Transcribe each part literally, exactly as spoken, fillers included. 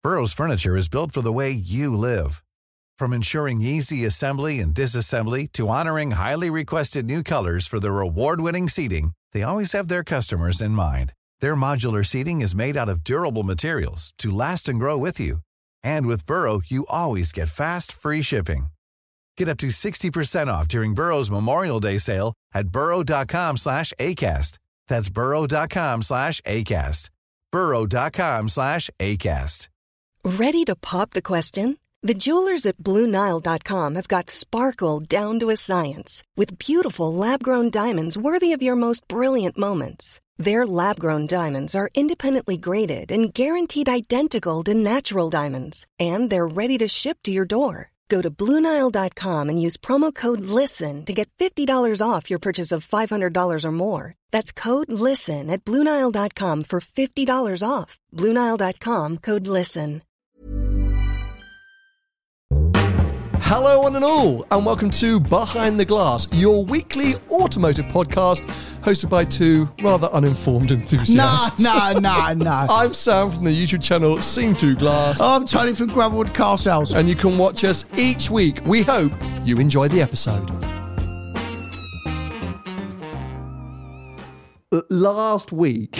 Burrow's furniture is built for the way you live. From ensuring easy assembly and disassembly to honoring highly requested new colors for their award-winning seating, they always have their customers in mind. Their modular seating is made out of durable materials to last and grow with you. And with Burrow, you always get fast, free shipping. Get up to sixty percent off during Burrow's Memorial Day sale at burrow.com slash ACAST. That's burrow.com slash ACAST. burrow.com slash ACAST. Ready to pop the question? The jewelers at Blue Nile dot com have got sparkle down to a science with beautiful lab-grown diamonds worthy of your most brilliant moments. Their lab-grown diamonds are independently graded and guaranteed identical to natural diamonds, and they're ready to ship to your door. Go to Blue Nile dot com and use promo code LISTEN to get fifty dollars off your purchase of five hundred dollars or more. That's code LISTEN at Blue Nile dot com for fifty dollars off. Blue Nile dot com, code LISTEN. Hello one and all, and welcome to Behind the Glass, your weekly automotive podcast hosted by two rather uninformed enthusiasts. No, no, no, no. I'm Sam from the YouTube channel Seen Through Glass. I'm Tony from Gravelwood Car Sales. And you can watch us each week. We hope you enjoy the episode. Last week,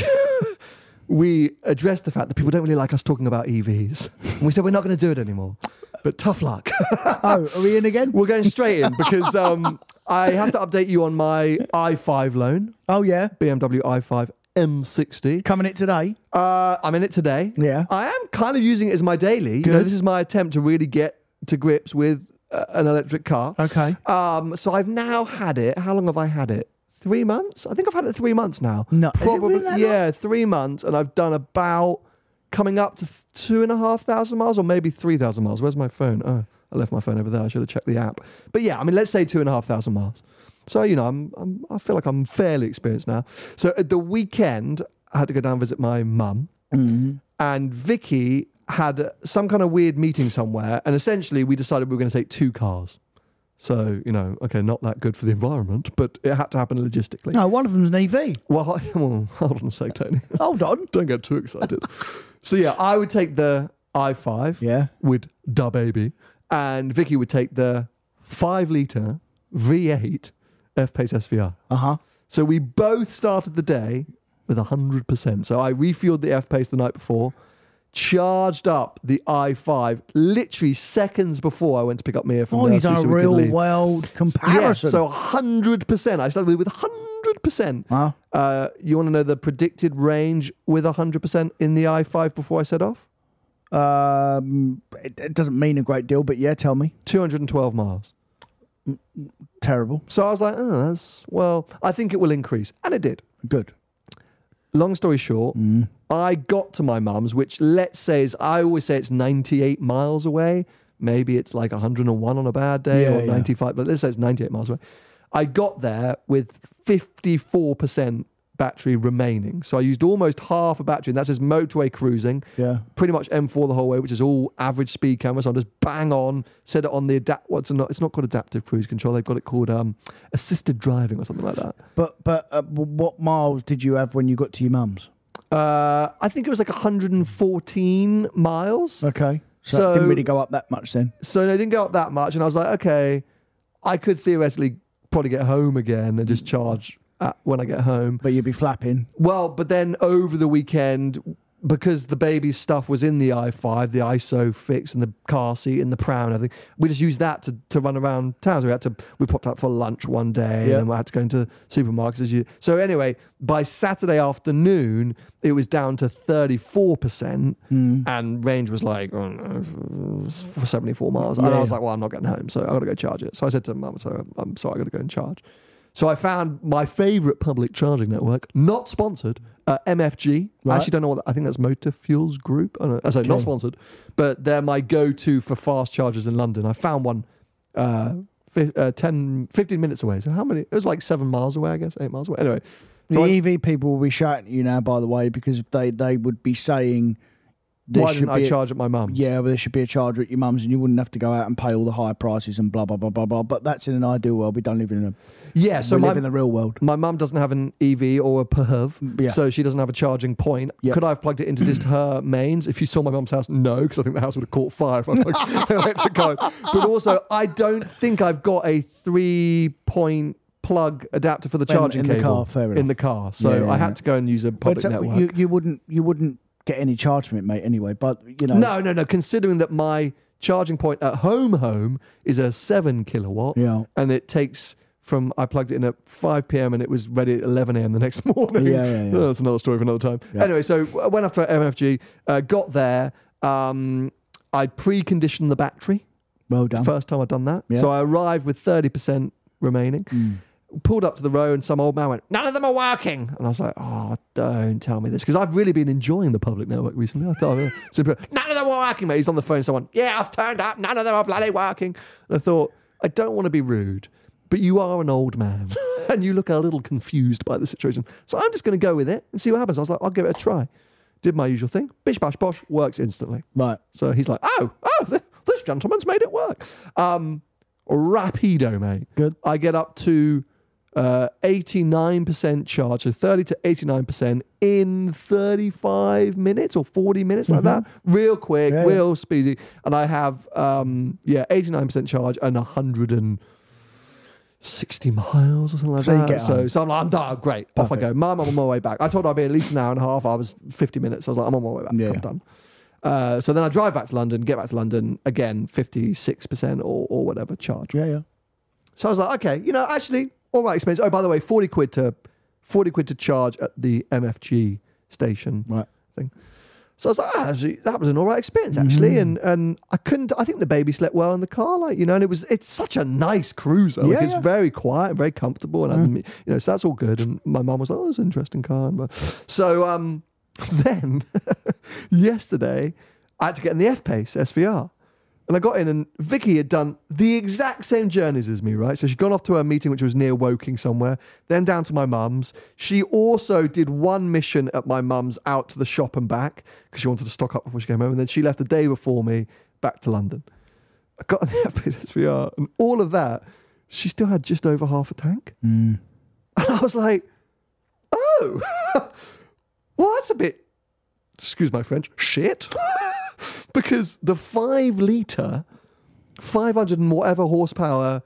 we addressed the fact that people don't really like us talking about E Vs. And we said we're not going to do it anymore. But tough luck. Oh, are we in again? We're going straight in because um, I have to update you on my i five loan. Oh, yeah? B M W i five M sixty. Coming it today? Uh, I'm in it today. Yeah. I am kind of using it as my daily. Good. You know, this is my attempt to really get to grips with uh, an electric car. Okay. Um, so I've now had it. How long have I had it? Three months? I think I've had it three months now. No, is it really that Yeah, long? three months. And I've done about... coming up to two and a half thousand miles or maybe three thousand miles. Where's my phone? Oh, I left my phone over there. I should have checked the app. But yeah, I mean, let's say two and a half thousand miles. So, you know, I'm, I'm, I feel like I'm fairly experienced now. So at the weekend, I had to go down and visit my mum. Mm-hmm. And Vicky had some kind of weird meeting somewhere. And essentially, we decided we were going to take two cars. So, you know, okay, not that good for the environment, but it had to happen logistically. No, one of them's an E V. Well, well hold on a sec, Tony. Hold on. Don't get too excited. So yeah, I would take the i five Yeah. with Da Baby, and Vicky would take the five litre V eight F-Pace S V R. Uh-huh. So we both started the day with one hundred percent. So I refueled the F-Pace the night before, charged up the i five literally seconds before I went to pick up Mia from Oh, nursery. you've done so a we could real leave. world comparison. Yeah, so one hundred percent. I started with one hundred percent. Huh? Uh, you want to know the predicted range with one hundred percent in the i five before I set off? Um, it, it doesn't mean a great deal, but yeah, tell me. two hundred twelve miles. Terrible. So I was like, oh, that's, well, I think it will increase. And it did. Good. Long story short, Mm. I got to my mum's, which let's say is, I always say it's ninety-eight miles away. Maybe it's like one hundred one on a bad day Yeah, or yeah. ninety-five, but let's say it's ninety-eight miles away. I got there with fifty-four percent battery remaining. So I used almost half a battery, and that's just motorway cruising. Yeah. Pretty much M four the whole way, which is all average speed camera. So I'm just bang on, set it on the adapt. What's it not? It's not called adaptive cruise control. They've got it called um, assisted driving or something like that. But but uh, what miles did you have when you got to your mum's? Uh, I think it was like one hundred fourteen miles. Okay. So, So- it didn't really go up that much then. So no, it didn't go up that much. And I was like, okay, I could theoretically probably get home again and just charge at, when I get home. But you'd be flapping. Well, but then over the weekend, because the baby's stuff was in the i five, the I S O fix and the car seat and the pram and everything, we just used that to, to run around town. So we had to, we popped out for lunch one day Yeah. and then we had to go into supermarkets. As you, so anyway, by Saturday afternoon, it was down to thirty-four percent Mm. and range was like, oh no, seventy-four miles. Yeah, and I was yeah. like, well, I'm not getting home. So I got to go charge it. So I said to mum, so I'm sorry, I got to go and charge. So I found my favourite public charging network, not sponsored, uh, M F G. Right. I actually don't know what, I think that's Motor Fuels Group. I don't know. I sorry, Okay. not sponsored, but they're my go-to for fast chargers in London. I found one uh, fi- uh, ten, fifteen minutes away. So how many? It was like seven miles away, I guess, eight miles away. Anyway. The So I- E V people will be shouting at you now, by the way, because they, they would be saying there Why should didn't I be a- charge at my mum's? Yeah, well, there should be a charger at your mum's, and you wouldn't have to go out and pay all the high prices and blah blah blah blah blah. But that's in an ideal world. We don't live in a Yeah, so we my, live in the real world. my mum doesn't have an E V or a P H E V, Yeah. so she doesn't have a charging point. Yeah. Could I have plugged it into just her mains? If you saw my mum's house, no, because I think the house would have caught fire if I plugged an electric car. But also, I don't think I've got a three-point plug adapter for the In- charging in the cable car, fair in enough. the car. So Yeah, yeah, I had yeah. to go and use a public But uh, network. you, you wouldn't you wouldn't get any charge from it, mate. Anyway, but you know, No, no, no. Considering that my charging point at home, home is a seven kilowatt, Yeah. and it takes from I plugged it in at five p.m. and it was ready at eleven a.m. the next morning. Yeah, yeah, yeah. Oh, that's another story for another time. Yeah. Anyway, so I went after M F G, uh, got there. Um, I preconditioned the battery. well done. First time I'd done that. Yeah. So I arrived with thirty percent remaining. Mm. Pulled up to the road and some old man went, none of them are working. And I was like, oh, don't tell me this. Because I've really been enjoying the public network recently. I thought, super, none of them are working, mate. He's on the phone. Someone, yeah, I've turned up. None of them are bloody working. And I thought, I don't want to be rude, but you are an old man and you look a little confused by the situation. So I'm just going to go with it and see what happens. I was like, I'll give it a try. Did my usual thing. Bish, bash, bosh. Works instantly. Right. So he's like, oh, oh, th- this gentleman's made it work. Um, rapido, mate. Good. I get up to uh, eighty-nine percent charge, so thirty to eighty-nine percent in thirty-five minutes or forty minutes, like that. Real quick, Yeah, real speedy. And I have, um, yeah, eighty-nine percent charge and one hundred sixty miles or something like So you that. get So, home. so I'm like, I'm done. Great. Off I Perfect. go. Mum, I'm on my way back. I told her I'd be at least an hour and a half. I was fifty minutes. I was like, I'm on my way back. Yeah, I'm yeah. done. Uh, so then I drive back to London, get back to London, again, fifty-six percent or, or whatever charge. Yeah, yeah. So I was like, okay, you know, actually, all right expense. Oh, by the way, forty quid to forty quid to charge at the M F G station Right. thing. So I was like, ah, actually, that was an all right experience, actually. Mm-hmm. And and I couldn't, I think the baby slept well in the car, like, you know, and it was, it's such a nice cruiser. Like, Yeah, it's yeah. very quiet and very comfortable. And, I, you know, so that's all good. And my mum was like, oh, it's an interesting car. And, so um, then yesterday, I had to get in the F-Pace S V R. And I got in and Vicky had done the exact same journeys as me, right? So she'd gone off to her meeting, which was near Woking somewhere, then down to my mum's. She also did one mission at my mum's out to the shop and back because she wanted to stock up before she came home. And then she left the day before me back to London. I got in the F-Pace S V R and all of that, she still had just over half a tank. Mm. And I was like, oh, well, that's a bit, excuse my French, shit. Because the five litre, five hundred and whatever horsepower,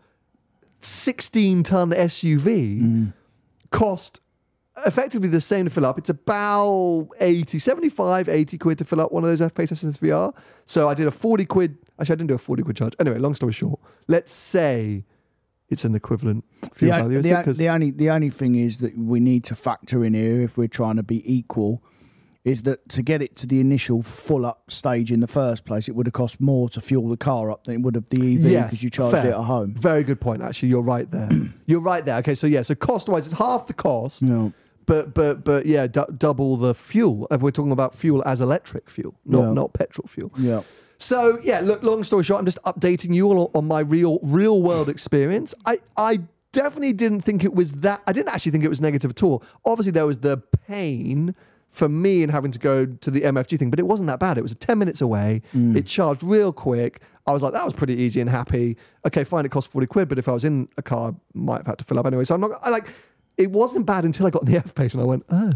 sixteen ton S U V Mm. cost effectively the same to fill up. It's about eighty, seventy-five, eighty quid to fill up one of those F-Pace S V R. So I did a forty quid, actually I didn't do a forty quid charge. Anyway, long story short, let's say it's an equivalent fuel The, value. is the, it? 'Cause- the only the only thing is that we need to factor in here, if we're trying to be equal, is that to get it to the initial full up stage in the first place, it would have cost more to fuel the car up than it would have the E V Yes, because you charged fair. it at home. Very good point, actually. You're right there. You're right there. Okay, so yeah, so cost-wise, it's half the cost, No. but but but yeah, du- double the fuel. If we're talking about fuel as electric fuel, not Yeah. not petrol fuel. Yeah. So yeah, look. Long story short, I'm just updating you all on my real real world experience. I I definitely didn't think it was that. I didn't actually think it was negative at all. Obviously, there was the pain for me in having to go to the M F G thing, but it wasn't that bad. It was ten minutes away. Mm. It charged real quick. I was like, that was pretty easy and happy. Okay, fine, it cost forty quid, but if I was in a car, I might have had to fill up anyway. So I'm not, I like, it wasn't bad until I got in the F-Pace and I went, oh.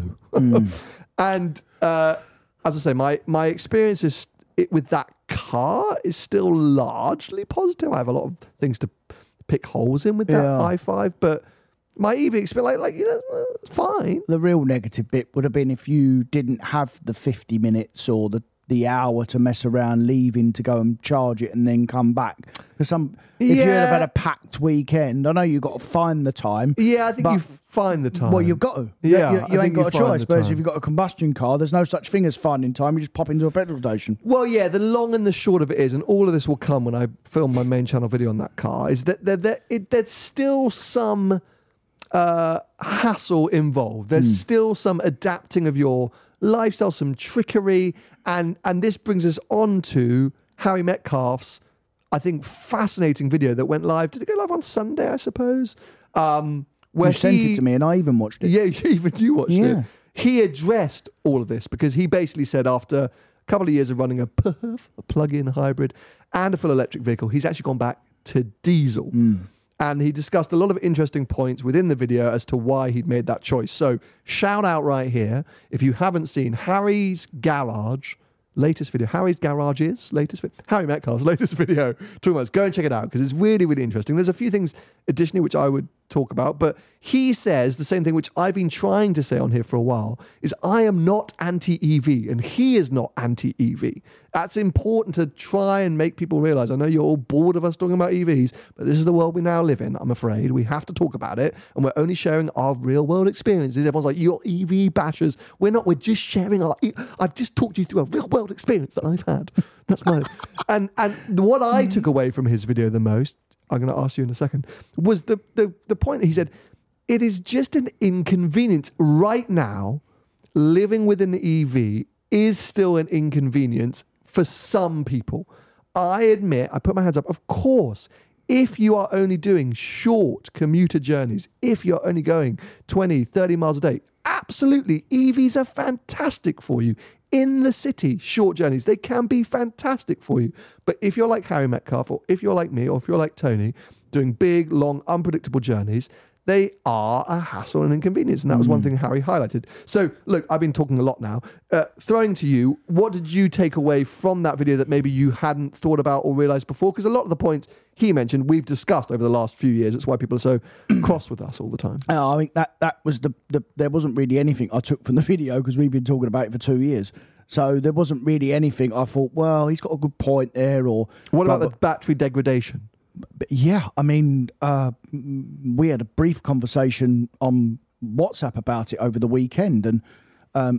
Mm. And uh, as I say, my, my experience is, it, with that car is still largely positive. I have a lot of things to pick holes in with that Yeah. i five, but my E V experience, like, like you know, it's fine. The real negative bit would have been if you didn't have the fifty minutes or the, the hour to mess around leaving to go and charge it and then come back. Because some, if you Yeah. have had a packed weekend, I know you've got to find the time. Yeah, I think But- you find the time. Well, you've got to. Yeah, you, I you think ain't got you a find choice. the Whereas time. if you've got a combustion car, there's no such thing as finding time. You just pop into a petrol station. Well, yeah, the long and the short of it is, and all of this will come when I film my main channel video on that car, is that there, there, it, there's still some uh, hassle involved. There's Hmm. still some adapting of your lifestyle, some trickery, and and this brings us on to Harry Metcalf's, I think, fascinating video that went live. Did it go live on Sunday, I suppose? Um, where You sent he, it to me and I even watched it. Yeah, even you watched Yeah. it. He addressed all of this because he basically said after a couple of years of running a P H E V, a plug-in hybrid, and a full electric vehicle, he's actually gone back to diesel. Mm. And he discussed a lot of interesting points within the video as to why he'd made that choice. So shout out right here, if you haven't seen Harry's Garage, latest video, Harry's Garage's latest video, Harry Metcalf's latest video, talking about this. Go and check it out because it's really, really interesting. There's a few things additionally which I would talk about, but he says the same thing which I've been trying to say on here for a while, is I am not anti-E V and he is not anti-E V. That's important to try and make people realize. I know you're all bored of us talking about E Vs, but this is the world we now live in, I'm afraid. We have to talk about it, and we're only sharing our real world experiences. Everyone's like, you're E V bashers. We're not, we're just sharing our, I've just talked you through a real world experience that I've had. That's mine. and and what I took away from his video the most, I'm going to ask you in a second, was the, the, the point that he said, it is just an inconvenience right now. Living with an E V is still an inconvenience for some people. I admit, I put my hands up, of course, if you are only doing short commuter journeys, if you're only going twenty, thirty miles a day, absolutely, E Vs are fantastic for you. In the city, short journeys, they can be fantastic for you. But if you're like Harry Metcalf, or if you're like me, or if you're like Tony, doing big, long, unpredictable journeys, they are a hassle and inconvenience. And that was one thing Harry highlighted. So, look, I've been talking a lot now. Uh, throwing to you, what did you take away from that video that maybe you hadn't thought about or realised before? Because a lot of the points he mentioned, we've discussed over the last few years. That's why people are so cross with us all the time. Uh, I think that, that was the, the... There wasn't really anything I took from the video because we've been talking about it for two years. So there wasn't really anything I thought, well, he's got a good point there, or... What about blah, the battery degradation? But yeah, I mean, uh, we had a brief conversation on WhatsApp about it over the weekend, and um,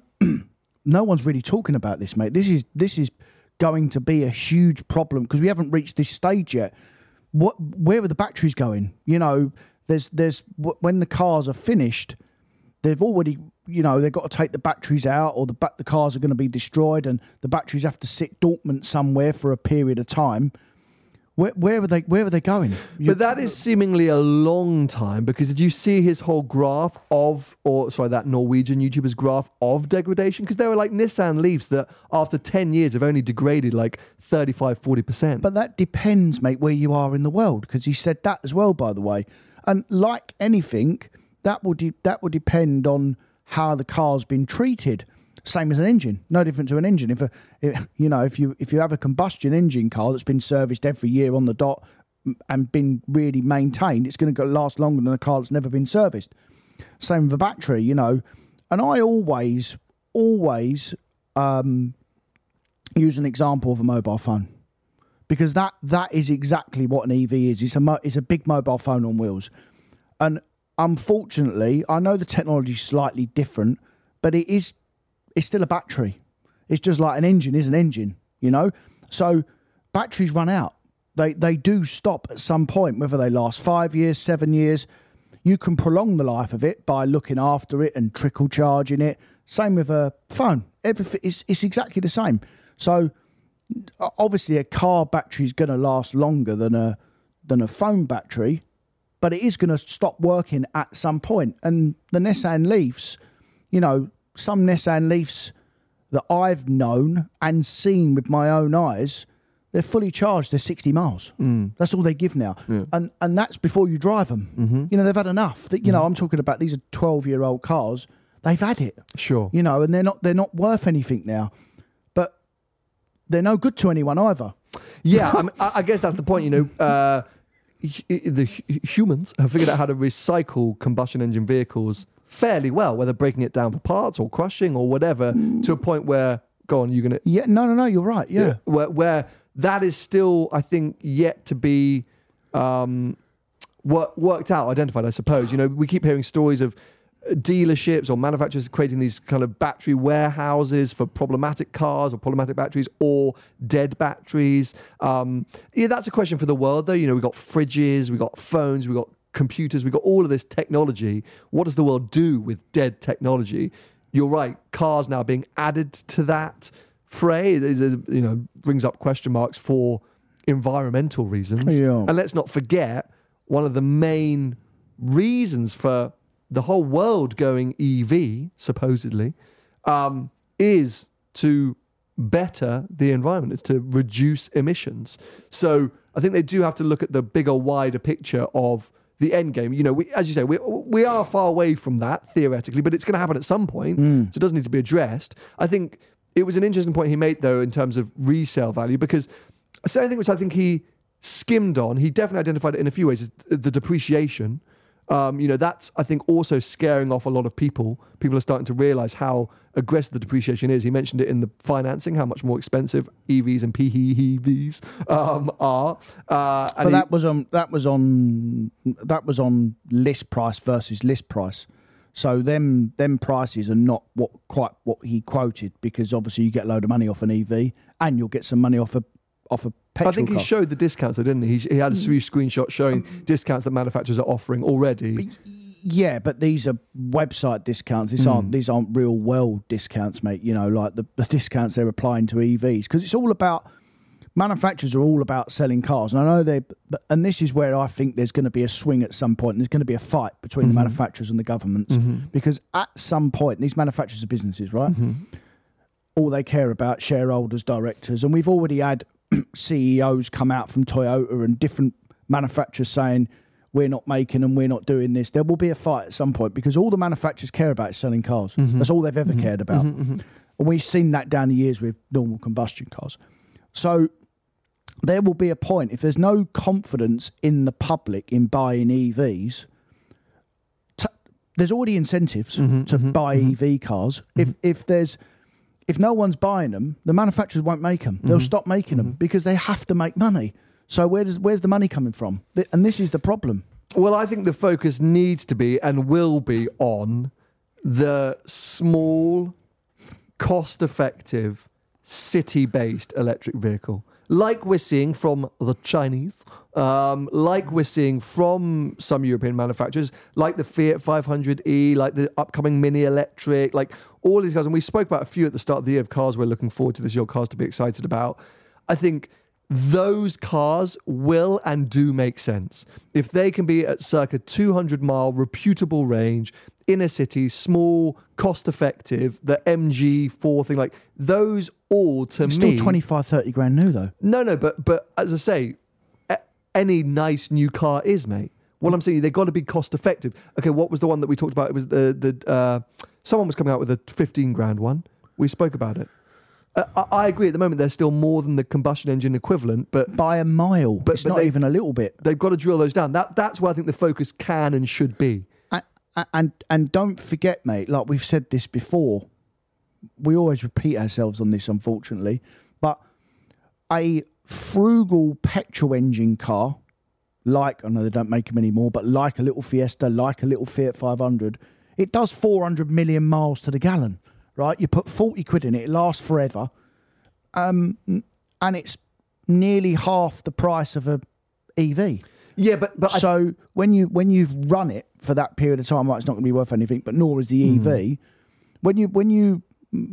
no one's really talking about this, mate. This is this is going to be a huge problem because we haven't reached this stage yet. What? Where are the batteries going? You know, there's there's when the cars are finished, they've already, you know, they've got to take the batteries out, or the ba- the cars are going to be destroyed, and the batteries have to sit dormant somewhere for a period of time. Where, where are they? Where are they going? You, but that is seemingly a long time, because did you see his whole graph of, or sorry, that Norwegian YouTuber's graph of degradation? Because there were like Nissan Leafs that after ten years have only degraded like thirty-five, forty percent. But that depends, mate, where you are in the world, because he said that as well, by the way. And like anything, that will de- that will depend on how the car's been treated. Same as an engine, no different to an engine. If a, if, you know, if you if you have a combustion engine car that's been serviced every year on the dot and been really maintained, it's going to last longer than a car that's never been serviced. Same with a battery, you know. And I always, always um, use an example of a mobile phone, because that that is exactly what an E V is. It's a mo- it's a big mobile phone on wheels, and unfortunately, I know the technology is slightly different, but it is. It's still a battery. It's just like an engine is an engine, you know? So batteries run out. They they do stop at some point, whether they last five years, seven years. You can prolong the life of it by looking after it and trickle charging it. Same with a phone. Everything it's, it's exactly the same. So obviously a car battery is going to last longer than a than a phone battery, but it is going to stop working at some point. And the Nissan Leafs, you know, some Nissan Leafs that I've known and seen with my own eyes, they're fully charged. They're sixty miles. Mm. That's all they give now. Yeah. And and that's before you drive them. Mm-hmm. You know, they've had enough. That, you mm-hmm. know, I'm talking about, these are twelve-year-old cars. They've had it. Sure. You know, and they're not they're not worth anything now. But they're no good to anyone either. Yeah, I, mean, I guess that's the point, you know. Uh, the humans have figured out how to recycle combustion engine vehicles fairly well, whether breaking it down for parts or crushing or whatever, to a point where, go on, you're going to... Yeah, no, no, no, you're right, yeah. yeah where, where that is still, I think, yet to be um, work, worked out, identified, I suppose. You know, we keep hearing stories of dealerships or manufacturers creating these kind of battery warehouses for problematic cars or problematic batteries or dead batteries. Um, yeah, that's a question for the world, though. You know, we've got fridges, we've got phones, we've got computers, we've got all of this technology. What does the world do with dead technology? You're right, cars now being added to that fray, it is a, you know, brings up question marks for environmental reasons. Yeah. And let's not forget, one of the main reasons for the whole world going E V, supposedly, um, is to better the environment. It's to reduce emissions. So I think they do have to look at the bigger, wider picture of the end game. You know, we, as you say, we we are far away from that theoretically, but it's going to happen at some point, mm. so it doesn't need to be addressed. I think it was an interesting point he made, though, in terms of resale value, because something which I think he skimmed on, he definitely identified it in a few ways, is the depreciation. Um, you know, that's, I think, also scaring off a lot of people. People are starting to realise how aggressive the depreciation is. He mentioned it in the financing, how much more expensive E Vs and P H E Vs um, are. Uh, but that he, was on that was on that was on list price versus list price. So them them prices are not what quite what he quoted, because obviously you get a load of money off an E V and you'll get some money off a off a petrol I think car. he showed the discounts, though, didn't he? He, he had a few screenshots showing discounts that manufacturers are offering already. Yeah, but these are website discounts. These aren't mm. these aren't real world discounts, mate. You know, like the, the discounts they're applying to E Vs, because it's all about manufacturers are all about selling cars. And I know they, and this is where I think there's going to be a swing at some point, and there's going to be a fight between mm-hmm. the manufacturers and the governments, mm-hmm. because at some point these manufacturers are businesses, right? Mm-hmm. All they care about shareholders, directors, and we've already had C E Os come out from Toyota and different manufacturers saying we're not making them, we're not doing this. There will be a fight at some point, because all the manufacturers care about is selling cars. Mm-hmm. That's all they've ever mm-hmm. cared about. Mm-hmm. And we've seen that down the years with normal combustion cars. So there will be a point, if there's no confidence in the public in buying E Vs, t- there's already incentives mm-hmm, to mm-hmm, buy mm-hmm. E V cars. Mm-hmm. If if there's if no one's buying them, the manufacturers won't make them. Mm-hmm. They'll stop making them mm-hmm. because they have to make money. So where does where's the money coming from? And this is the problem. Well, I think the focus needs to be and will be on the small, cost-effective, city-based electric vehicle, like we're seeing from the Chinese, um, like we're seeing from some European manufacturers, like the Fiat five hundred e, like the upcoming Mini Electric, like all these cars. And we spoke about a few at the start of the year of cars we're looking forward to this year, cars to be excited about. I think those cars will and do make sense if they can be at circa two hundred mile reputable range, inner city, small, cost effective, the M G four thing, like those all to it's me. Still twenty-five, thirty grand new though. No, no, but but as I say, a- any nice new car is, mate. What I'm saying, they've got to be cost effective. Okay, what was the one that we talked about? It was the the uh, someone was coming out with a fifteen grand one. We spoke about it. Uh, I, I agree. At the moment, they're still more than the combustion engine equivalent, but by a mile. But it's but not they, even a little bit. They've got to drill those down. That that's where I think the focus can and should be. And and, and don't forget, mate. Like we've said this before, we always repeat ourselves on this, unfortunately. But a frugal petrol engine car, like I know they don't make them anymore, but like a little Fiesta, like a little Fiat five hundred, it does four hundred million miles to the gallon. Right, you put forty quid in it, it lasts forever, um, and it's nearly half the price of a E V. Yeah, but, but so th- when you when you've run it for that period of time, right, it's not going to be worth anything, but nor is the mm. E V. When you when you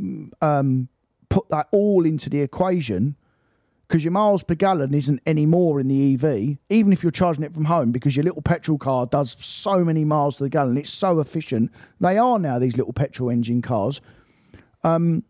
um, put that all into the equation, because your miles per gallon isn't any more in the E V, even if you're charging it from home, because your little petrol car does so many miles to the gallon, it's so efficient. They are now these little petrol engine cars. Um,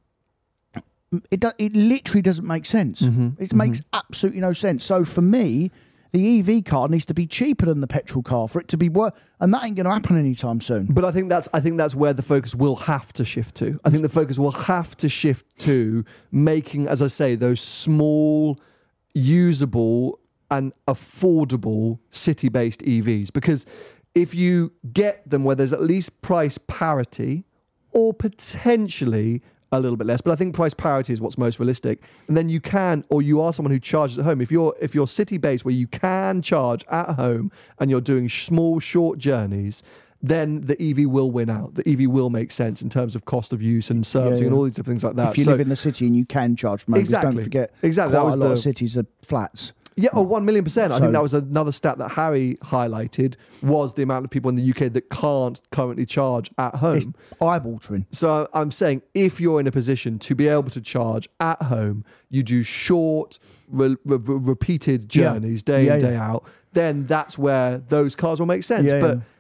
it do, it literally doesn't make sense. Mm-hmm, it mm-hmm. makes absolutely no sense. So for me, the E V car needs to be cheaper than the petrol car for it to be worth, and that ain't going to happen anytime soon. But I think that's I think that's where the focus will have to shift to. I think the focus will have to shift to making, as I say, those small, usable and affordable city-based E Vs. Because if you get them where there's at least price parity, or potentially a little bit less, but I think price parity is what's most realistic. And then you can, or you are someone who charges at home. If you're if you're city based where you can charge at home and you're doing small, short journeys, then the E V will win out. The E V will make sense in terms of cost of use and servicing yeah, yeah. and all these different things like that. If you so, live in the city and you can charge from home, exactly, don't forget, exactly. quite That was a lot the, of cities are flats. Yeah, oh, one million percent. So, I think that was another stat that Harry highlighted, was the amount of people in the U K that can't currently charge at home. It's eye-watering. So I'm saying, if you're in a position to be able to charge at home, you do short, re- re- repeated journeys yeah. day yeah, in, day yeah. out, then that's where those cars will make sense. Yeah, but yeah.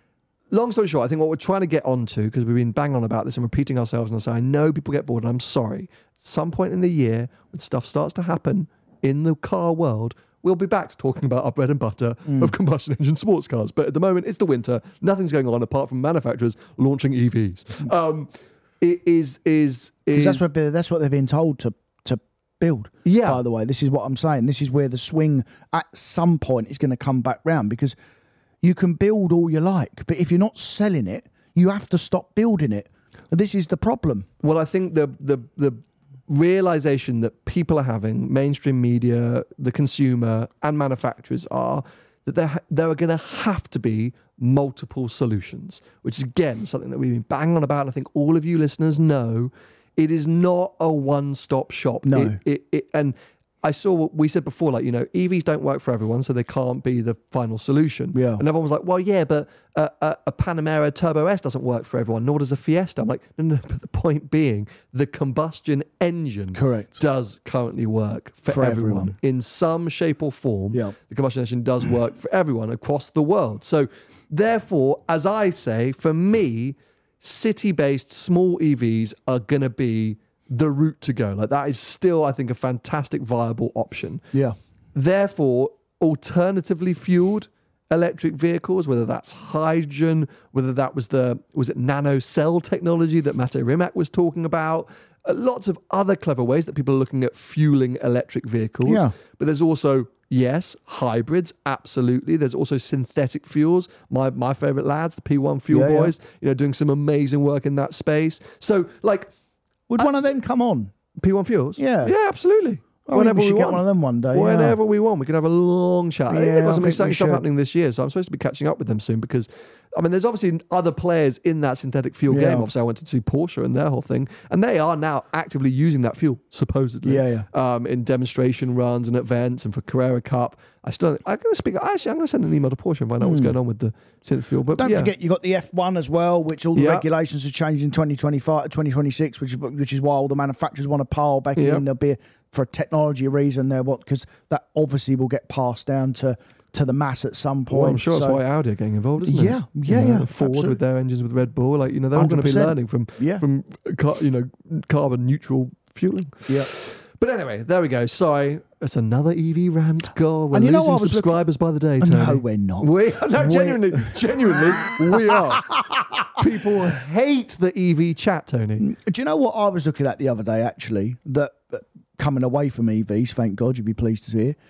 long story short, I think what we're trying to get onto, because we've been banging on about this and repeating ourselves, and I say, I know people get bored, and I'm sorry. At some point in the year, when stuff starts to happen in the car world, we'll be back to talking about our bread and butter mm. of combustion engine sports cars. But at the moment, it's the winter. Nothing's going on apart from manufacturers launching E Vs. Um, it is is is that's what they- that's what they've been told to to build. Yeah. By the way, this is what I'm saying. This is where the swing at some point is going to come back round, because you can build all you like, but if you're not selling it, you have to stop building it. And this is the problem. Well, I think the the the realization that people are having, mainstream media, the consumer, and manufacturers are that there ha- there are going to have to be multiple solutions, which is again something that we've been banging on about. And I think all of you listeners know it is not a one-stop shop. No, it, it, it, and I saw what we said before, like, you know, E Vs don't work for everyone, so they can't be the final solution. Yeah. And everyone was like, well, yeah, but a, a, a Panamera Turbo S doesn't work for everyone, nor does a Fiesta. I'm like, no, no, but the point being, the combustion engine Correct. does currently work for, For everyone. everyone. In some shape or form, Yeah. the combustion engine does work for everyone across the world. So therefore, as I say, for me, city-based small E Vs are going to be the route to go. Like, that is still, I think, a fantastic viable option. Yeah. Therefore, alternatively fueled electric vehicles, whether that's hydrogen, whether that was the, was it nano cell technology that Mate Rimac was talking about, uh, lots of other clever ways that people are looking at fueling electric vehicles. Yeah. But there's also, yes, hybrids, absolutely. There's also synthetic fuels. My my favorite lads, the P one Fuel Yeah, yeah. Boys, you know, doing some amazing work in that space. So, like, Would one of them come on? P one Fuels? Yeah. Yeah, absolutely. I think we should get one of them one day. yeah. Whenever we want, we can have a long chat. I think Yeah, they've got I some think exciting we stuff should. happening this year, so I'm supposed to be catching up with them soon because, I mean, there's obviously other players in that synthetic fuel Yeah. game. Obviously, I went to see Porsche and their whole thing, and they are now actively using that fuel, supposedly, Yeah, Um, in demonstration runs and events and for Carrera Cup. I still, I'm going to speak, actually, I'm going to send an email to Porsche and find out what's going on with the synthetic fuel. But Hmm. Don't yeah. forget, you got the F one as well, which all the Yeah. regulations have changed in twenty twenty-five, twenty twenty-six, which is which is why all the manufacturers want to pile back Yeah. in. There'll be a, for a technology reason there, what because that obviously will get passed down to to the mass at some point. Well, I'm sure so, that's why Audi are getting involved, isn't it? Yeah, yeah, You know, yeah, Ford absolutely. with their engines with Red Bull, like, you know, they're all going to be one hundred percent. learning from Yeah. from car, you know, carbon neutral fueling. Yeah. But anyway, there we go. Sorry, it's another E V rant. God, we're And you know losing what I was subscribers by the day, Tony. No, we're not. We no, We're- genuinely, genuinely, we are. People hate the E V chat, Tony. Do you know what I was looking at the other day, actually, that uh, coming away from E Vs, thank God, you'd be pleased to hear,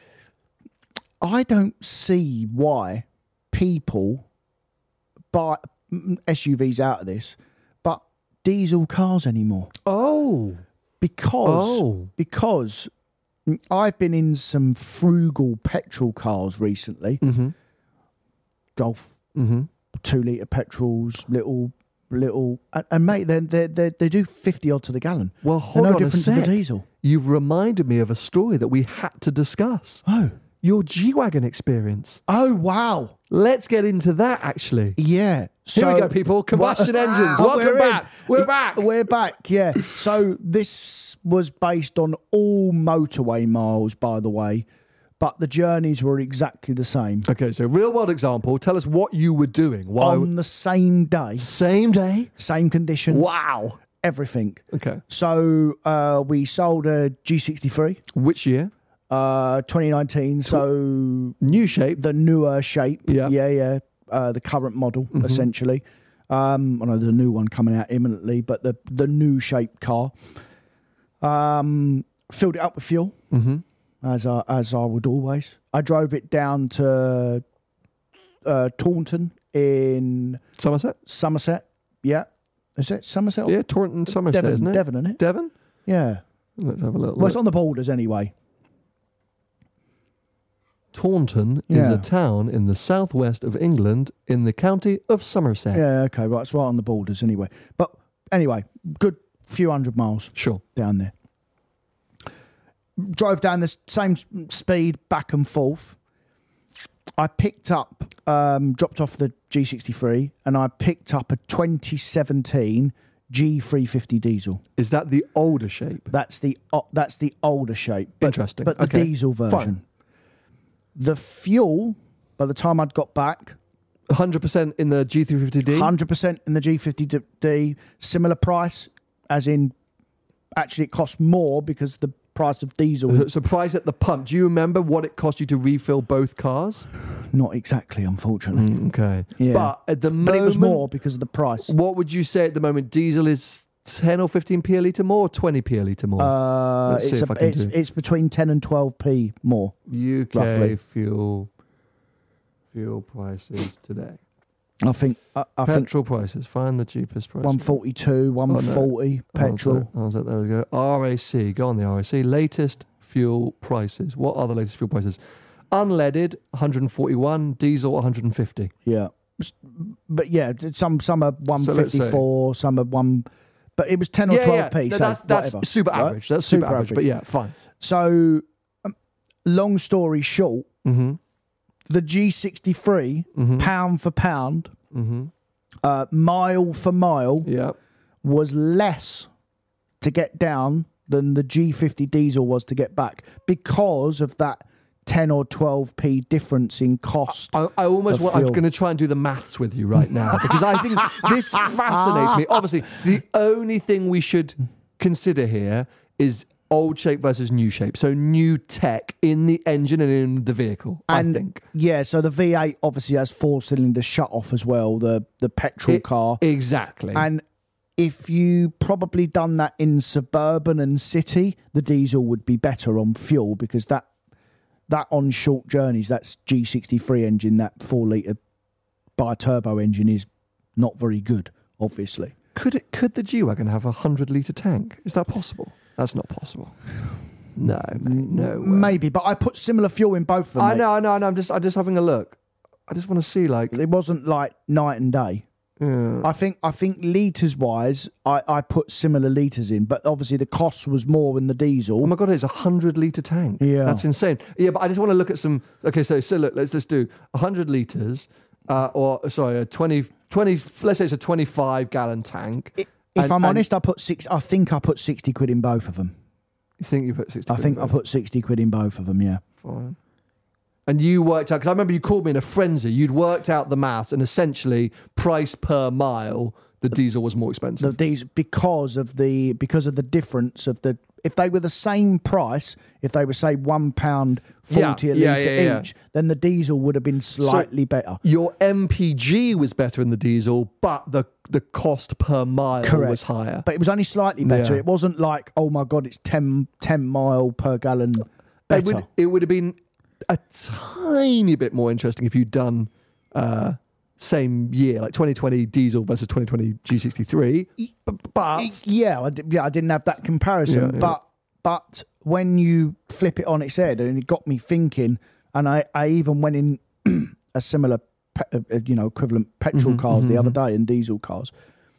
I don't see why people buy mm, S U Vs out of this, but diesel cars anymore. Oh, Because, Oh. because I've been in some frugal petrol cars recently. mm-hmm. Golf, Mm-hmm. two litre petrols, little, little, and, and mate, they they they they do fifty odd to the gallon. Well, They're hold no on a different to the sec. diesel. You've reminded me of a story that we had to discuss. Oh, Your G-Wagon experience. oh wow, Let's get into that, actually. yeah. Here we So- go, people. Combustion engines. Oh, Welcome we're in. back. We're back. We're back. Yeah. So this was based on all motorway miles, by the way, but the journeys were exactly the same Okay, so real world example. Tell us what you were doing. Why? on the same day, Same day. same conditions. Wow. Everything. Okay. So uh, we sold a G sixty-three, Which year? uh, twenty nineteen. So New shape. the newer shape. Yeah. Yeah, yeah. Uh, the current model, essentially. Um, I know there's a new one coming out imminently, but the, the new shape car. Um, filled it up with fuel, Mm-hmm. as I, as I would always. I drove it down to uh, Taunton in Somerset. Somerset. Yeah. Is it Somerset? Yeah, Taunton, Somerset, Devon, isn't it? Devon, isn't it? Devon. Yeah. Let's have a little Well, it's look. on the borders anyway. Taunton is Yeah. a town in the southwest of England in the county of Somerset. Yeah, okay, right. It's right on the borders anyway. But anyway, good few hundred miles Sure. down there. Drove down the s- same s- speed back and forth. I picked up, um, dropped off the G sixty-three, and I picked up a twenty seventeen G three fifty diesel. Is that the older shape? That's the o- that's the older shape. But, Interesting. But the Okay. diesel version. Fine. The fuel, by the time I'd got back, one hundred percent in the G three fifty D? one hundred percent in the G fifty D. Similar price, as in, actually it costs more because the price of diesel is... So price at the pump. Do you remember what it cost you to refill both cars? Not exactly, unfortunately. Mm, okay. Yeah. But at the moment... But it was more because of the price. What would you say at the moment? Diesel is ten or fifteen p a litre more or twenty p a litre more? Uh, Let's see it's, if a, I can it's, do. it's between ten and twelve p more. U K roughly. fuel fuel prices today. I think I, I think Petrol prices. Find the cheapest price. one forty-two, one forty petrol. Oh, so, there we go. R A C. Go on the R A C. Latest fuel prices. What are the latest fuel prices? Unleaded, one hundred forty-one. Diesel, one hundred fifty. Yeah. But yeah, some some are one So let's fifty-four, some are one... But it was ten or Yeah, twelve p, yeah. No, so that's, that's whatever, super right? average. That's super, average, But yeah, fine. So, um, long story short, Mm-hmm. the G sixty-three, Mm-hmm. pound for pound, Mm-hmm. uh, mile for mile, Yeah. was less to get down than the G fifty diesel was to get back because of that ten or twelve p difference in cost. I, I almost of want, I'm fuel. going to try and do the maths with you right now because I think this fascinates me. Obviously, the only thing we should consider here is old shape versus new shape. So new tech in the engine and in the vehicle, And I think. yeah, so the V eight obviously has four cylinder shut off as well, the the petrol It- car. Exactly. And if you probably done that in suburban and city, the diesel would be better on fuel because that that on short journeys, that's G sixty-three engine, that four litre bi-turbo engine is not very good, obviously. could it? Could the G-Wagon have a one hundred litre tank? Is that possible? That's not possible. No, mate, no way. Maybe, but I put similar fuel in both of them. I mate. know, I know, I know. I'm just, I'm just having a look. I just want to see, like, It wasn't like night and day. yeah. I think I think litres wise, I, I put similar litres in, but obviously the cost was more in the diesel. Oh my god, it's a hundred litre tank. Yeah. That's insane. Yeah, but I just want to look at some. Okay, so so look, let's just do a hundred litres, uh, or sorry, a twenty, twenty. Let's say it's a twenty-five gallon tank. If And- I'm and honest, I put six. I think I put sixty quid in both of them. you think you put sixty? I quid think in I both? put sixty quid in both of them. Yeah. Fine. And you worked out because I remember you called me in a frenzy. You'd worked out the maths, and essentially, price per mile, the diesel was more The, expensive. these because of the because of the difference of the. If they were the same price, if they were say one pound forty Yeah, a yeah, litre yeah, yeah. each, then the diesel would have been slightly better. Your M P G was better in the diesel, but the the cost per mile Correct. was higher. But it was only slightly better. Yeah. It wasn't like, oh my god, it's ten, ten mile per gallon It better. would, it would have been a tiny bit more interesting if you'd done uh, same year, like twenty twenty diesel versus twenty twenty G sixty-three. But, but Yeah, I, di- yeah, I didn't have that comparison, Yeah, yeah. but but when you flip it on its head, and it got me thinking, and I, I even went in a similar, pe- uh, you know, equivalent petrol Mm-hmm, cars the other day and diesel cars,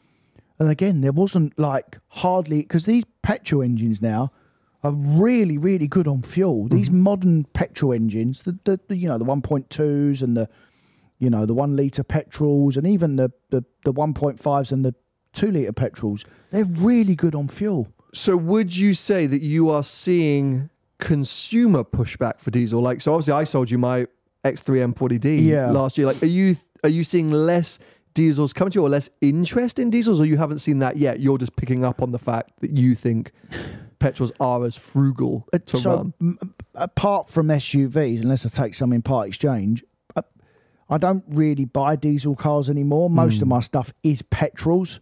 and again there wasn't like hardly because these petrol engines now are really really good on fuel. These Mm-hmm. modern petrol engines, the, the, the you know the one point twos and the you know the one litre petrols and even the the the one point fives and the two litre petrols, they're really good on fuel. so would you say that you are seeing consumer pushback for diesel? Like, so obviously I sold you my X three M forty D Yeah. last year. Like, are you are you seeing less diesels coming to you or less interest in diesels, or you haven't seen that yet? You're just picking up on the fact that you think petrols are as frugal to so run. m- apart from S U Vs, unless I take some in part exchange, I, I don't really buy diesel cars anymore. Most Hmm. of my stuff is petrols,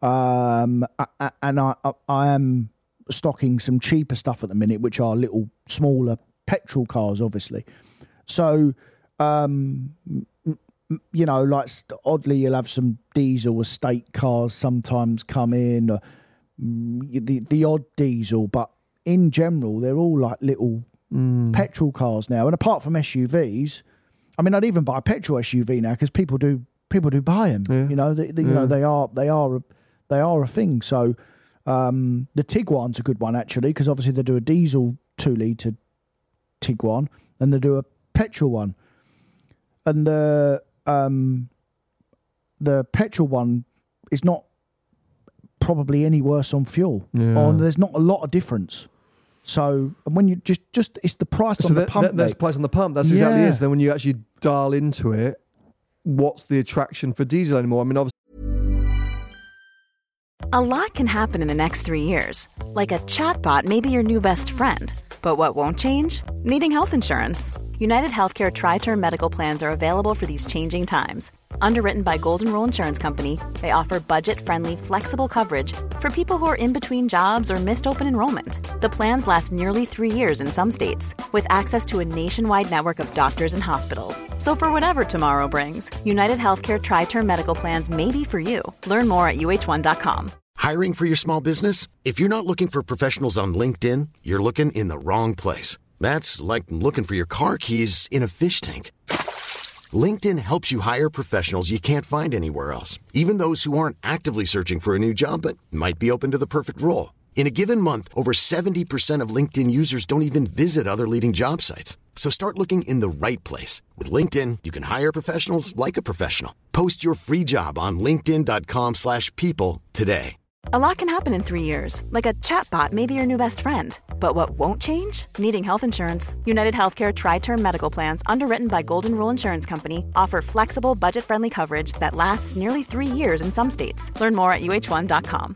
um, a- a- and I, I, I am stocking some cheaper stuff at the minute, which are little smaller petrol cars, obviously. So, um, m- m- you know, like st- oddly, you'll have some diesel estate cars sometimes come in. Or, mm, the the odd diesel, but in general, they're all like little petrol cars now. And apart from S U Vs, I mean, I'd even buy a petrol S U V now because people do people do buy them. Yeah. You know, they, they, you Yeah. know they are they are a, they are a thing. So um, the Tiguan's a good one actually because obviously they do a diesel two litre Tiguan and they do a petrol one, and the um, the petrol one is not probably any worse on fuel. Yeah. On there's not a lot of difference. So and when you just just it's the price So on the that, pump. that, that's mate. price on the pump. That's exactly Yeah. it. So then when you actually dial into it, what's the attraction for diesel anymore. I mean, obviously. A lot can happen in the next three years. Like a chatbot may be your new best friend. But what won't change? Needing health insurance. United Healthcare Tri-Term Medical Plans are available for these changing times. Underwritten by Golden Rule Insurance Company, they offer budget-friendly, flexible coverage for people who are in between jobs or missed open enrollment. The plans last nearly three years in some states, with access to a nationwide network of doctors and hospitals. So for whatever tomorrow brings, United Healthcare Tri-Term Medical Plans may be for you. Learn more at U H one dot com. Hiring for your small business? If you're not looking for professionals on LinkedIn, you're looking in the wrong place. That's like looking for your car keys in a fish tank. LinkedIn helps you hire professionals you can't find anywhere else, even those who aren't actively searching for a new job but might be open to the perfect role. In a given month, over seventy percent of LinkedIn users don't even visit other leading job sites. So start looking in the right place. With LinkedIn, you can hire professionals like a professional. Post your free job on linkedin dot com slash people today. A lot can happen in three years, like a chatbot may be your new best friend. But what won't change? Needing health insurance. United Healthcare Tri-Term Medical Plans, underwritten by Golden Rule Insurance Company, offer flexible, budget-friendly coverage that lasts nearly three years in some states. Learn more at U H one dot com.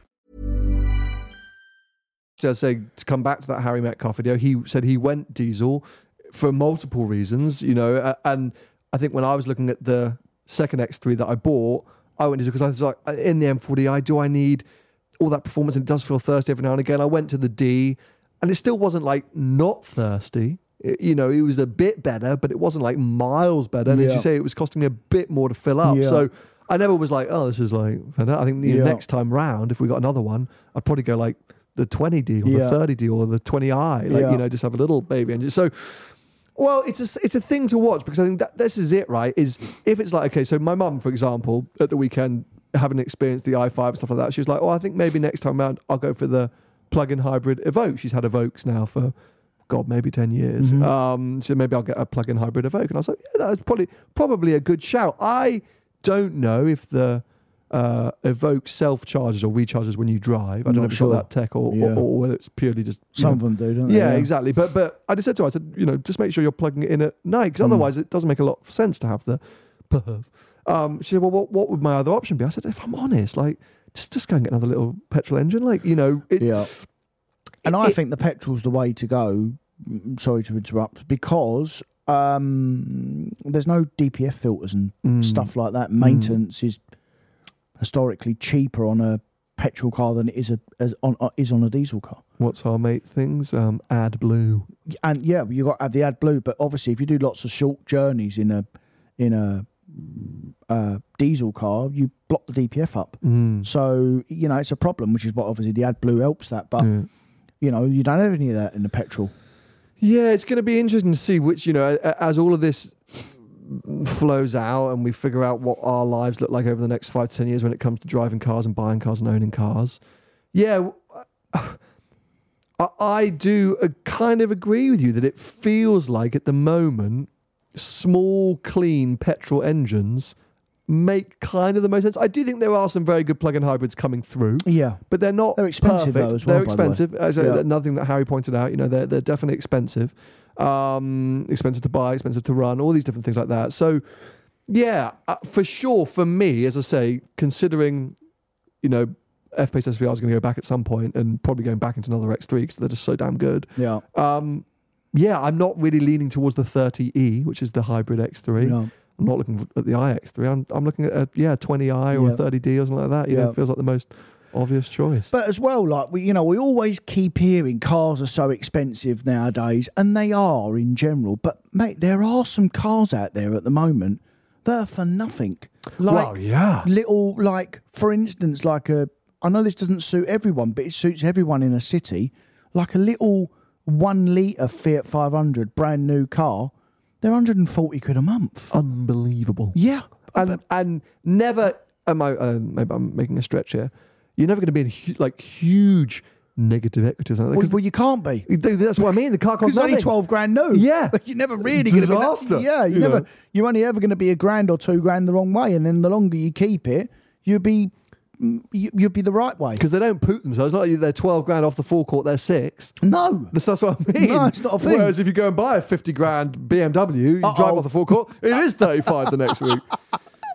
So, so to come back to that Harry Metcalf video, he said he went diesel for multiple reasons, you know, uh, and I think when I was looking at the second X three that I bought, I went diesel because I was like, in the M forty i, do I need all that performance? And it does feel thirsty every now and again. I went to the D, and it still wasn't like not thirsty. It, you know, it was a bit better, but it wasn't like miles better. And Yeah. as you say, it was costing me a bit more to fill up. Yeah. So I never was like, oh, this is like, I think you know, Yeah. next time round, if we got another one, I'd probably go like the twenty D or Yeah. the thirty D or the twenty i, like, Yeah. you know, just have a little baby engine. So, well, it's a, it's a thing to watch because I think that this is it, right? Is if it's like, okay, so my mum, for example, at the weekend, having experienced the i five and stuff like that, she was like, oh, I think maybe next time around I'll go for the plug-in hybrid Evoque. She's had Evoques now for, God, maybe ten years. Mm-hmm. Um, so maybe I'll get a plug-in hybrid Evoque. And I was like, yeah, that's probably probably a good shout. I don't know if the uh, Evoque self-charges or recharges when you drive. I don't Not know if it's sure. got that tech or, Yeah. or, or whether it's purely just... you Some know, of them do, don't they? yeah, exactly. But but I just said to her, I said, you know, just make sure you're plugging it in at night because otherwise it doesn't make a lot of sense to have the perf. Um, she said, well, what, what would my other option be? I said, if I'm honest, like, just, just go and get another little petrol engine. Like, you know, it, Yeah. And it- I it- think the petrol's the way to go. Mm, Sorry to interrupt, because um, there's no D P F filters and Mm. stuff like that. Maintenance is historically cheaper on a petrol car than it is a as on uh, is on a diesel car. what's our mate things? Um, AdBlue. And yeah, you got to have the AdBlue, but obviously if you do lots of short journeys in a in a uh, diesel car, you block the D P F up. Mm. So you know it's a problem, which is what obviously the AdBlue helps that. But Yeah. you know you don't have any of that in the petrol. Yeah, it's going to be interesting to see which, you know, a- as all of this flows out and we figure out what our lives look like over the next five to ten years when it comes to driving cars and buying cars and owning cars. Yeah, I, I do uh, kind of agree with you that it feels like at the moment, small, clean petrol engines make kind of the most sense. I do think there are some very good plug-in hybrids coming through. Yeah. But they're not They're expensive, perfect. though, as well, They're by the way. expensive. As a, Yeah. another thing that Harry pointed out, you know, they're, they're definitely expensive. Um, expensive to buy, expensive to run, all these different things like that. So, yeah, uh, for sure, for me, as I say, considering, you know, F-Pace S V R is going to go back at some point and probably going back into another X three because they're just so damn good. Yeah. Um, yeah, I'm not really leaning towards the thirty E, which is the hybrid X three. Yeah. I'm not looking at the i X three. I'm, I'm looking at a yeah twenty i or Yeah. a thirty D or something like that. You know, Yeah. it feels like the most obvious choice. But as well, like we, you know, we always keep hearing cars are so expensive nowadays, and they are in general. But mate, there are some cars out there at the moment that are for nothing. Like Well, yeah. little, like for instance, like a. I know this doesn't suit everyone, but it suits everyone in a city. Like a little one litre Fiat five hundred, brand new car. They're one hundred forty quid a month. Unbelievable. Yeah, And and never am I. Uh, maybe I'm making a stretch here. You're never going to be in hu- like huge negative equity or something. well, Because well, you can't be. that's what I mean. The car Because costs it's only nothing. twelve grand new. Yeah. You're never really going to be that, Disaster, Yeah, you're you never. know. You're only ever going to be a grand or two grand the wrong way, and then the longer you keep it, you'll be you, you'll be the right way. Because they don't poot themselves. Not like they're twelve grand off the forecourt. They're six. No, That's, that's what I mean. No, it's not a thing. Whereas if you go and buy a fifty grand B M W, you Uh-oh. drive off the forecourt, it is thirty-five the next week.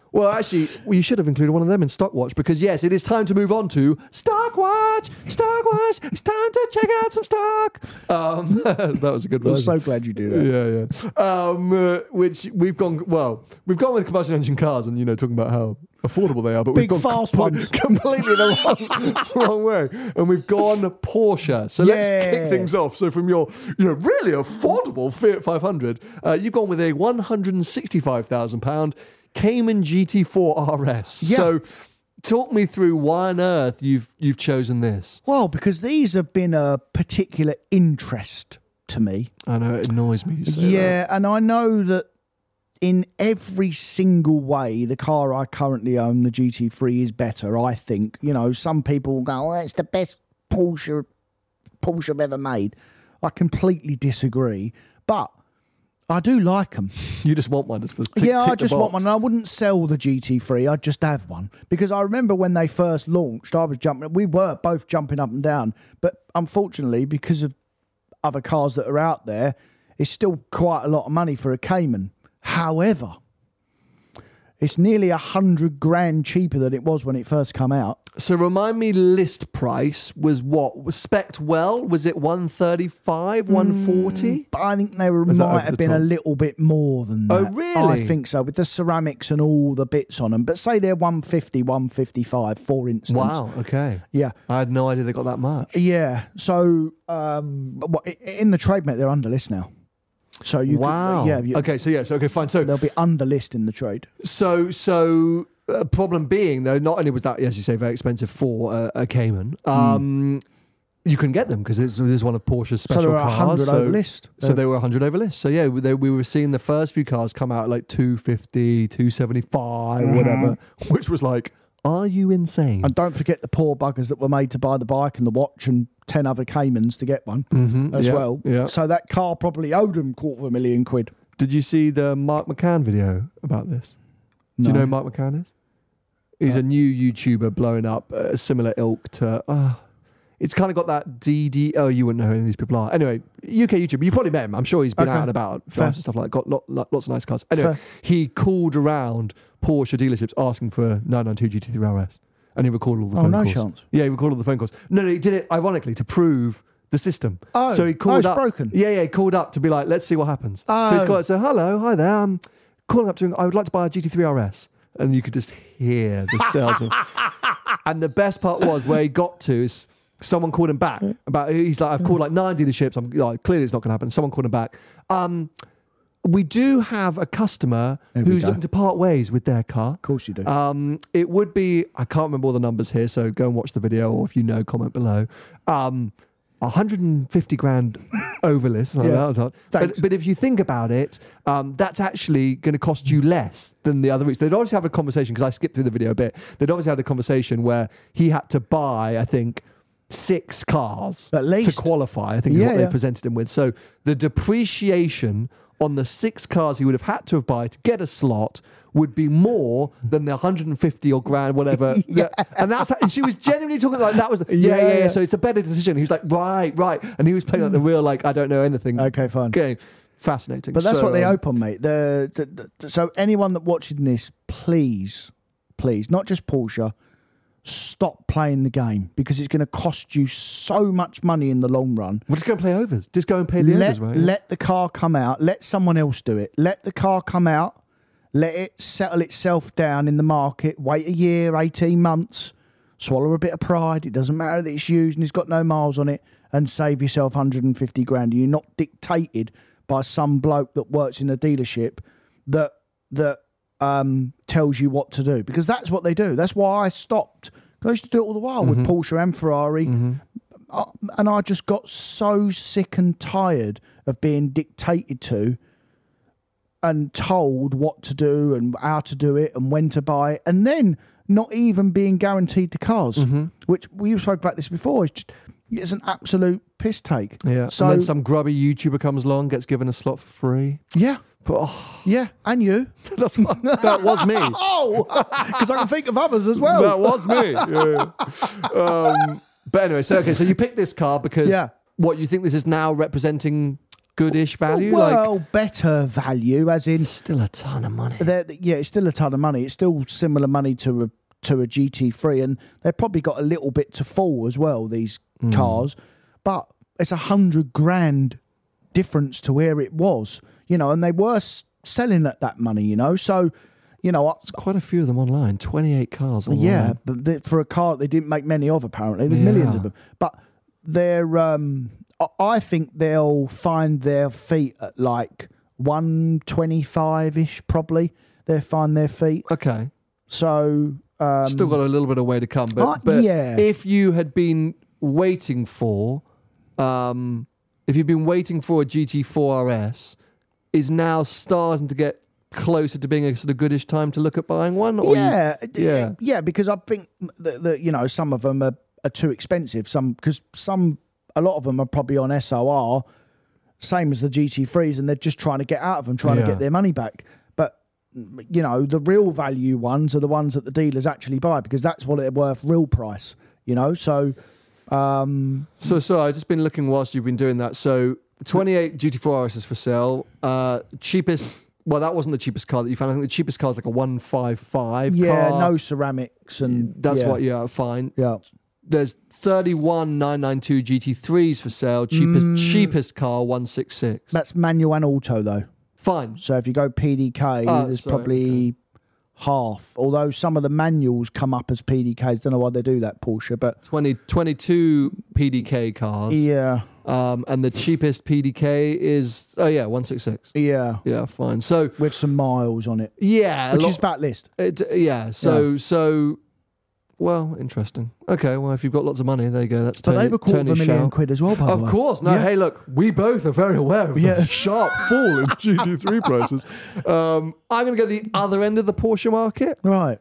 Well, actually, well, you should have included one of them in Stockwatch because, yes, it is time to move on to Stockwatch. Stockwatch. It's time to check out some stock. Um, that was a good one. I'm so glad you do that. Yeah, yeah. Um, uh, which we've gone, well, we've gone with combustion engine cars and, you know, talking about how affordable they are, but Big we've gone fast com- ones. completely the wrong, wrong way. And we've gone Porsche. So let's Yeah. kick things off. So from your, you know, really affordable Fiat five hundred, uh, you've gone with a one hundred sixty-five thousand pounds Cayman G T four R S. Yeah. So talk me through why on earth you've you've chosen this. Well, because these have been a particular interest to me. I know it annoys me. You say Yeah, that. and I know that in every single way, the car I currently own, the G T three, is better, I think. You know, some people will go, oh, it's the best Porsche, Porsche I've ever made. I completely disagree. But I do like them. You just want one. Just for tick, Yeah, tick I the just want box. one. I wouldn't sell the G T three. I'd just have one. Because I remember when they first launched, I was jumping, we were both jumping up and down. But unfortunately, because of other cars that are out there, it's still quite a lot of money for a Cayman. However, it's nearly a hundred grand cheaper than it was when it first come out. So remind me, list price was what? Was spec'd well? Was it one thirty-five, one forty? But I think they were, Was that might over have the been a top? little bit more than that. Oh, really? I think so, with the ceramics and all the bits on them. But say they're one fifty, one fifty-five, for instance. Wow, okay. Yeah. I had no idea they got that much. Yeah. So um, what- in the trade, mate, they're under list now. So you Wow. could, yeah. You, Okay, so yes, okay, fine. So They'll be under list in the trade. So, so uh, problem being though, not only was that, as you say, very expensive for uh, a Cayman, um, you couldn't get them because this is one of Porsche's special So they were cars. one hundred so, over list. So they were one hundred over list. So yeah, they, we were seeing the first few cars come out at like two fifty, two seventy-five, Mm-hmm. whatever, which was like, are you insane? And don't forget the poor buggers that were made to buy the bike and the watch and ten other Caymans to get one Mhm, as yeah, well. yeah. So that car probably owed them quarter of a million quid. Did you see the Mark McCann video about this? Do you No. know who Mark McCann is? He's a new YouTuber blowing up, a similar ilk to. Uh, it's kind of got that D D. Oh, you wouldn't know who any of these people are. Anyway, U K YouTuber. You've probably met him. I'm sure he's been Okay. out and about, Fair. films and stuff like that. Got lot, lot, lots of nice cars. Anyway, Fair. he called around Porsche dealerships asking for a nine ninety-two G T three R S, and he recorded all the Oh, phone no calls. chance. Yeah, he recorded all the phone calls. No, no, he did it ironically to prove the system. Oh. so he Oh, called it's up. broken. Yeah, yeah, he called up to be like, let's see what happens. So he's Oh. got so hello, hi there. I'm calling up to. I would like to buy a G T three R S, and you could just hear the salesman. And the best part was where he got to is someone called him back about. He's like, I've called like nine dealerships. I'm like, clearly it's not going to happen. Someone called him back. Um, we do have a customer There we who's go. looking to part ways with their car. Of course you do. Um, it would be, I can't remember all the numbers here, so go and watch the video, or if you know, comment below. Um, one hundred fifty grand over list. something Yeah. like that. Thanks. But, but if you think about it, um, that's actually going to cost you less than the other routes. They'd obviously have a conversation, because I skipped through the video a bit. They'd obviously had a conversation where he had to buy, I think, six cars At least. to qualify, I think is Yeah, what they yeah. presented him with. So the depreciation on the six cars he would have had to have buy to get a slot would be more than the one hundred fifty or grand, whatever. Yeah. And that's and she was genuinely talking like that was the, yeah, Yeah, yeah, yeah, yeah. So it's a better decision. He was like, right, right. And he was playing like the real, like, I don't know anything Okay, fine. game. Fascinating. But that's So, what they um, open, mate. The, the, the so anyone that watching this, please, please, not just Porsche, stop playing the game, because it's going to cost you so much money in the long run. We'll just go and play overs. Just go and pay the Let, overs, right? let the car come out. Let someone else do it. Let the car come out. Let it settle itself down in the market. Wait a year, eighteen months. Swallow a bit of pride. It doesn't matter that it's used and it's got no miles on it, and save yourself one hundred fifty grand. You're not dictated by some bloke that works in a dealership that that um, tells you what to do, because that's what they do. That's why I stopped. I used to do it all the while Mm-hmm. with Porsche and Ferrari. Uh, and I just got so sick and tired of being dictated to and told what to do and how to do it and when to buy it, and then not even being guaranteed the cars, Mm-hmm. which we spoke about this before. It's just it's an absolute piss take. Yeah. So and then some grubby YouTuber comes along, gets given a slot for free. yeah, But oh, yeah, and you. that's my, that was me. Oh, because I can think of others as well. That was me. Yeah, yeah. Um, but anyway, so okay, so you picked this car because Yeah. what you think this is now representing goodish value? Well, like, better value, as in still a ton of money. they're- yeah, it's still a ton of money. It's still similar money to a to a G T three, and they've probably got a little bit to fall as well. These Mm. cars, but it's a hundred grand difference to where it was, you know, and they were s- selling at that money, you know. So, you know, I, Quite a few of them online. twenty-eight cars online. yeah, but they, for a car they didn't make many of. Apparently, there's Yeah. millions of them, but they're. Um, I- I think they'll find their feet at like one twenty-five ish. Probably they'll find their feet. Okay. So um, Still got a little bit of way to come, but, Uh, but yeah. if you had been waiting for, um, if you've been waiting for a G T four R S, is now starting to get closer to being a sort of goodish time to look at buying one? Or yeah, you, d- yeah, yeah, because I think that, that you know some of them are, are too expensive. Some because some a lot of them are probably on S O R, same as the G T threes, and they're just trying to get out of them, trying Yeah. to get their money back. But you know, the real value ones are the ones that the dealers actually buy because that's what they're worth, real price. You know, so um, So, so I've just been looking whilst you've been doing that. So, twenty-eight G T four R S is for sale. Uh, cheapest. Well, that wasn't the cheapest car that you found. I think the cheapest car is like a one fifty-five. yeah, car. no ceramics and That's yeah, what. Yeah, fine. Yeah, There's thirty-one nine ninety-two G T threes for sale. Cheapest Mm. cheapest car one sixty-six. that's manual and auto though. Fine. So if you go P D K, Oh, there's sorry, probably half. Although some of the manuals come up as P D Ks. Don't know why they do that, Porsche, but twenty, twenty-two P D K cars. yeah, Um, and the cheapest P D K is oh yeah one sixty-six. yeah, Yeah, fine. So with some miles on it, yeah, a which lot- is back list. It, yeah. So so. Well, interesting. Okay. Well, if you've got lots of money, there you go. That's But Tony, they were quarter of a Tony's million show. quid as well, by the Of way. course. No. Yeah. Hey, look, we both are very aware of Yeah. the sharp fall in G T three prices. Um, I'm going to go the other end of the Porsche market. Right.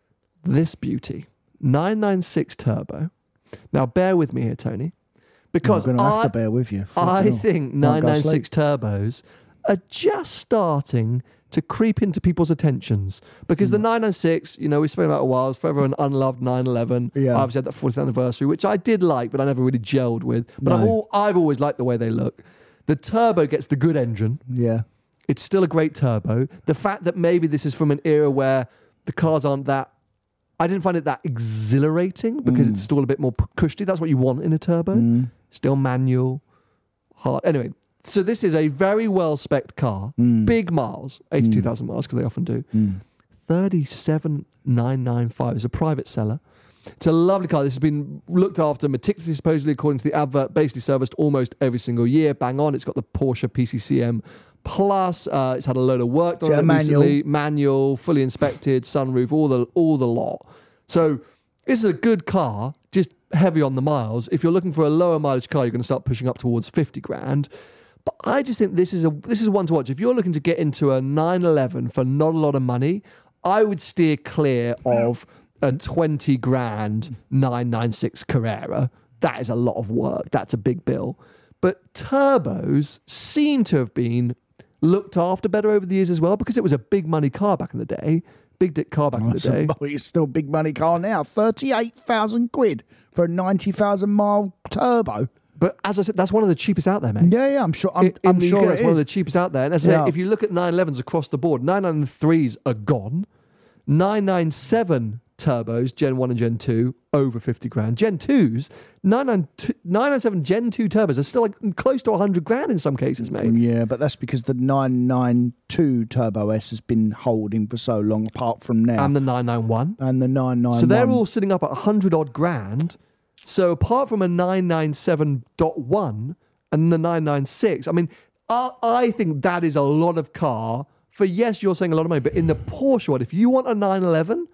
This beauty, nine ninety-six turbo. Now, bear with me here, Tony, because I'm going to have I, to bear with you. I Flipping hell. think Might nine go ninety-six sleep. turbos are just starting to creep into people's attentions because Hmm. the nine ninety-six, you know, we spoke about it a while, it's forever an unloved nine eleven. Yeah. I obviously had that fortieth anniversary, which I did like, but I never really gelled with. But I've, No. all, I've always liked the way they look. The turbo gets the good engine. Yeah. It's still a great turbo. The fact that maybe this is from an era where the cars aren't that, I didn't find it that exhilarating because Mm. it's still a bit more p- cushy. That's what you want in a turbo. Still manual, hard. Anyway, so this is a very well spec'd car. Mm. Big miles, eighty-two thousand miles because they often do. thirty-seven nine ninety-five is a private seller. It's a lovely car. This has been looked after meticulously, supposedly, according to the advert, basically serviced almost every single year. Bang on. It's got the Porsche P C C M Plus. Uh, it's had a load of work done Is it on a it manual? recently. Manual, fully inspected, sunroof, all the all the lot. So this is a good car, just heavy on the miles. If you're looking for a lower mileage car, you're going to start pushing up towards fifty grand. But I just think this is a this is one to watch. If you're looking to get into a nine eleven for not a lot of money, I would steer clear of a twenty grand nine ninety-six Carrera. That is a lot of work. That's a big bill. But turbos seem to have been looked after better over the years as well because it was a big money car back in the day. Big dick car back in the It's, a, day. it's still a big money car now. thirty-eight thousand quid for a ninety thousand mile turbo. But as I said, that's one of the cheapest out there, mate. Yeah, yeah, I'm sure. I'm, in, in I'm the sure U K, it it's one of the is. cheapest out there. And as I Yeah. say, if you look at nine elevens across the board, nine ninety-threes are gone. nine ninety-seven turbos, Gen one and Gen two, over fifty grand. Gen twos, nine ninety-seven Gen two turbos are still like close to one hundred grand in some cases, mate. Yeah, but that's because the nine ninety-two Turbo S has been holding for so long, apart from now. And the nine ninety-one. And the nine ninety-one. So they're all sitting up at one hundred odd grand. So apart from a nine ninety-seven point one and the nine ninety-six, I mean, I, I think that is a lot of car for, yes, you're saying a lot of money, but in the Porsche one, if you want a nine eleven,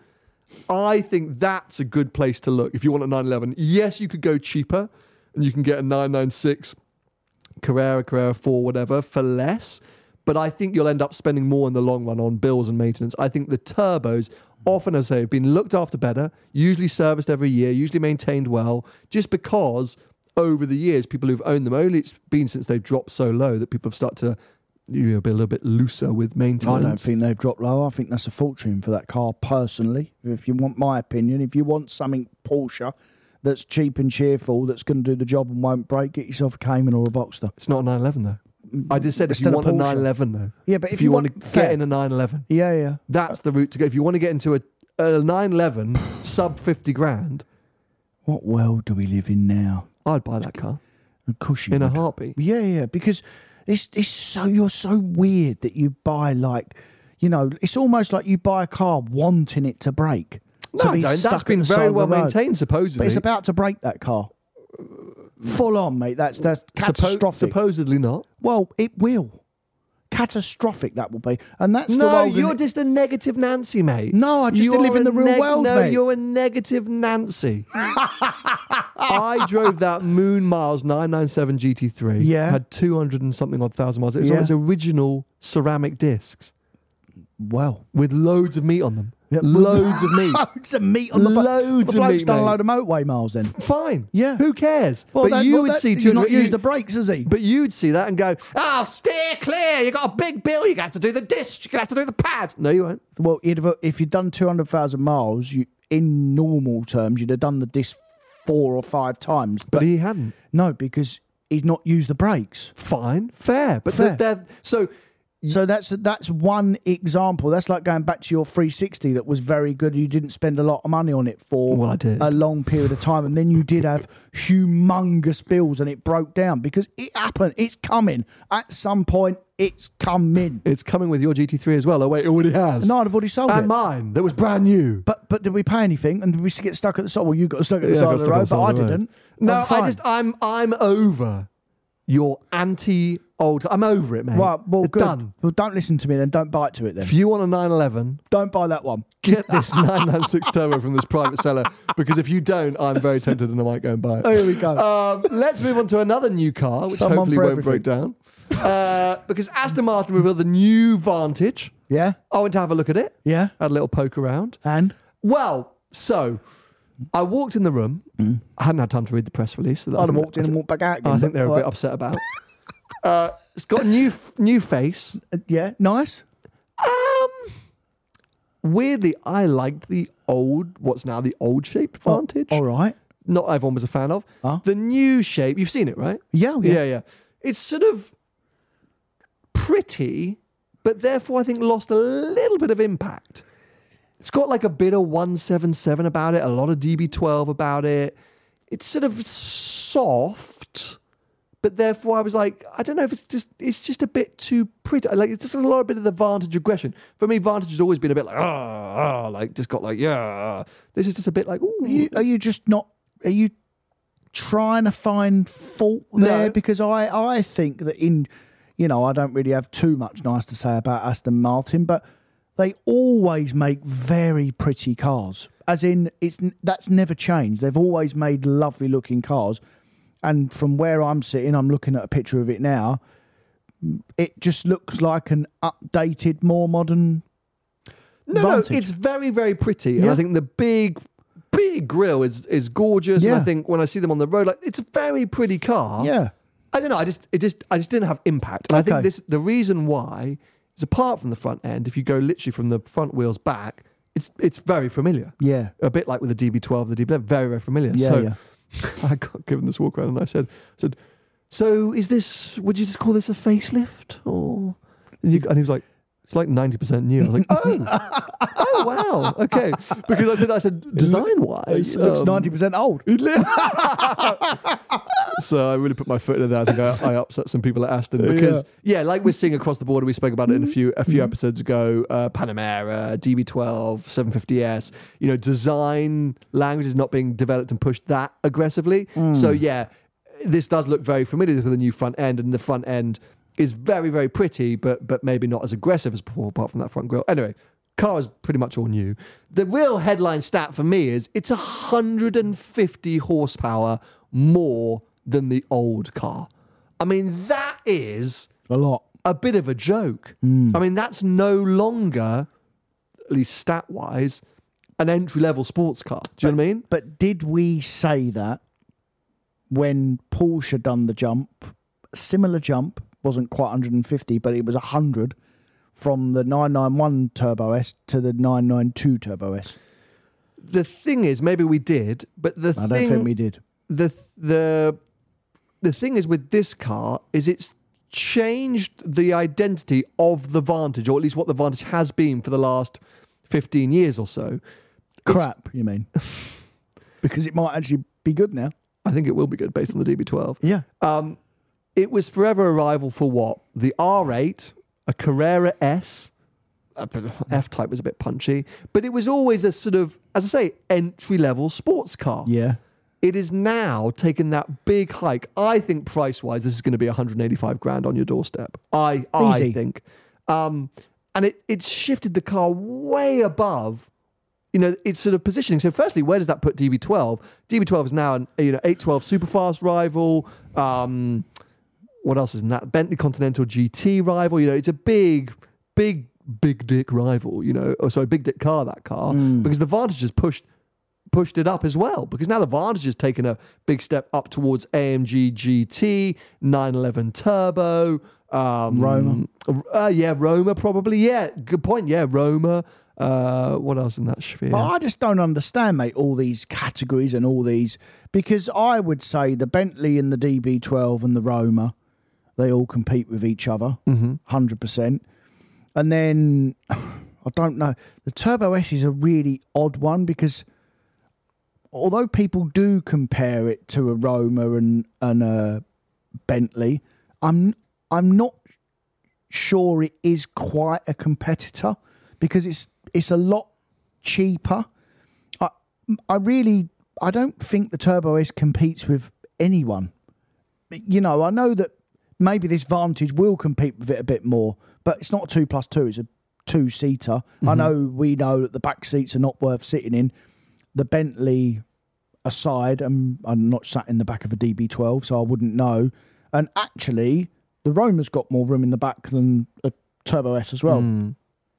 I think that's a good place to look. If you want a nine eleven, yes, you could go cheaper and you can get a nine ninety-six Carrera, Carrera four, whatever, for less. But I think you'll end up spending more in the long run on bills and maintenance. I think the turbos, often, as I say, have been looked after better, usually serviced every year, usually maintained well, just because over the years, people who've owned them, only it's been since they've dropped so low that people have started to, you know, be a little bit looser with maintenance. I don't think they've dropped low. I think that's a fortune for that car, personally. If you want my opinion, if you want something Porsche that's cheap and cheerful, that's going to do the job and won't break, get yourself a Cayman or a Boxster. It's not a nine eleven, though. I just said if you Still a want a Porsche. nine eleven though. Yeah, but if you you want want- to fair. get in a nine eleven, Yeah, yeah. that's the route to go. If you want to get into a, a nine eleven sub fifty grand, What world do we live in now? I'd buy that car Of course you in a would. heartbeat. Yeah, yeah, because it's it's so you're so weird that you buy like, you know, it's almost like you buy a car wanting it to break. No, to I be don't. stuck That's at been the side very of the well road. maintained, supposedly. But it's about to break that car. Full on, mate. That's that's Suppo- catastrophic. supposedly not. Well, it will. Catastrophic that will be, and that's the No, world. you're in- just a negative Nancy, mate. No, I just You live are in a the real world, No, mate. you're a negative Nancy. I drove that Moon Miles nine ninety-seven G T three. Yeah. Had two hundred and something odd thousand miles. It was Yeah. on its original ceramic discs well. with loads of meat on them. Yeah, loads of meat. Loads of meat on the bu- Loads the of bloke's meat, done a mate. load of motorway miles then. Fine. Yeah. Who cares? Well, but that- you well, would that- see he's two not you- used the brakes, has he? But you'd see that and go, oh, steer clear. You got a big bill. You're going to have to do the disc. You're going to have to do the pad. No, you won't. Well, you'd have, if you'd done two hundred thousand miles, you in normal terms, you'd have done the disc four or five times. But he hadn't. no, because he's not used the brakes. Fine. Fair. But Fair. They're, they're, so So that's that's one example. That's like going back to your three sixty that was very good. You didn't spend a lot of money on it for Well, I did. a long period of time, and then you did have humongous bills, and it broke down because it happened. It's coming at some point. It's coming. it's coming with your G T three as well. Oh, wait, it already has. No, I've already sold and it. mine. That was brand new. But but did we pay anything? And did we get stuck at the side? Well, you got stuck at the Yeah, I side got of the stuck on road, the side but I of the road. didn't. No, I'm I fine. just, I'm, I'm over your anti-old. I'm over it, mate. Right, well, It's good. done. Well, don't listen to me then. Don't buy it to it then. If you want a nine eleven, Don't buy that one. get this nine ninety-six Turbo from this private seller, because if you don't, I'm very tempted and I might go and buy it. Here we go. Um, let's move on to another new car, which Someone hopefully for won't everything. break down. Uh, because Aston Martin revealed the new Vantage. Yeah? I went to have a look at it. Yeah? Had a little poke around. And? Well, so I walked in the room. I hadn't had time to read the press release. So that I I'd have think- walked in and walked back out again. I think but they're a all bit right. upset about. Uh, it's got a new new face. Uh, Yeah, nice. Um, weirdly, I liked the old, what's now the old shaped Vantage. All right. Not everyone was a fan of. Huh? The new shape, you've seen it, right? Yeah, yeah. yeah, yeah. It's sort of pretty, but therefore I think lost a little bit of impact. It's got like a bit of one seventy-seven about it, a lot of D B twelve about it. It's sort of soft, but therefore I was like, I don't know if it's just it's just a bit too pretty. Like it's just a lot of bit of the Vantage aggression. For me, Vantage has always been a bit like ah, ah like just got like yeah. This is just a bit like ooh. Are you, are you just not... Are you trying to find fault No. there? Because I, I think that in... You know, I don't really have too much nice to say about Aston Martin, but they always make very pretty cars. As in, it's that's never changed. They've always made lovely looking cars. And from where I'm sitting, I'm looking at a picture of it now. It just looks like an updated, more modern No, Vantage. no, it's very, very pretty. And Yeah. I think the big, big grille is is gorgeous. And Yeah. I think when I see them on the road, like it's a very pretty car. Yeah. I don't know. I just, it just, I just didn't have impact. And I Okay. think this, the reason why is apart from the front end, if you go literally from the front wheels back, it's it's very familiar. Yeah. A bit like with the D B twelve, the D B eleven, very, very familiar. Yeah, so yeah. I got given this walk around and I said, I said, so is this, would you just call this a facelift? Or, and, you, and he was like, it's like ninety percent new. I was like, oh, oh wow, okay. Because I said, I said, design wise, It looks ninety percent old. So I really put my foot in there. I think I, I upset some people at Aston because, yeah. like we're seeing across the board, we spoke about it in a few a few episodes ago. Uh, Panamera, D B twelve, seven fifty S. You know, design language is not being developed and pushed that aggressively. So yeah, this does look very familiar with the new front end, and the front end is very very pretty, but but maybe not as aggressive as before, apart from that front grille. Anyway. Car is pretty much all new. The real headline stat for me is it's one hundred fifty horsepower more than the old car. I mean, that is A lot. a bit of a joke. I mean, that's no longer, at least stat-wise, an entry-level sports car. Do you know what I mean? But did we say that when Porsche done the jump, similar jump, wasn't quite one hundred fifty, but it was one hundred from the nine ninety-one Turbo S to the nine ninety-two Turbo S? The thing is, maybe we did, but the I thing... don't think we did. The, the, the thing is with this car is it's changed the identity of the Vantage, or at least what the Vantage has been for the last fifteen years or so. Crap, you mean? Because it might actually be good now. I think it will be good based on the D B twelve. Yeah. Um, it was forever a rival for what? The R eight, a Carrera S. F-Type was a bit punchy, but it was always a sort of, as I say, entry-level sports car. Yeah. It is now taken that big hike. I think price-wise, this is going to be one hundred eighty-five grand on your doorstep. I, I Easy. think. Um, and it, it shifted the car way above, you know, its sort of positioning. So firstly, where does that put D B twelve? D B twelve is now an you know eight twelve Superfast rival. Um, what else is in that? Bentley Continental G T rival. You know, it's a big, big, big dick rival, you know. Oh, sorry, big dick car, that car. Mm. Because the Vantage has pushed pushed it up as well. Because now the Vantage has taken a big step up towards A M G G T, nine eleven Turbo. Um, Roma. Uh, yeah, Roma probably. Yeah, good point. Yeah, Roma. Uh, what else in that sphere? But I just don't understand, mate, all these categories and all these, because I would say the Bentley and the D B twelve and the Roma, they all compete with each other, mm-hmm. one hundred percent. And then, I don't know, the Turbo S is a really odd one because although people do compare it to a Roma and, and a Bentley, I'm I'm not sure it is quite a competitor because it's it's a lot cheaper. I I really, I don't think the Turbo S competes with anyone. You know, I know that maybe this Vantage will compete with it a bit more, but it's not a two plus two, it's a two-seater. Mm-hmm. I know we know that the back seats are not worth sitting in. The Bentley aside, I'm, I'm not sat in the back of a D B twelve, so I wouldn't know. And actually, the Roma's got more room in the back than a Turbo S as well. Mm.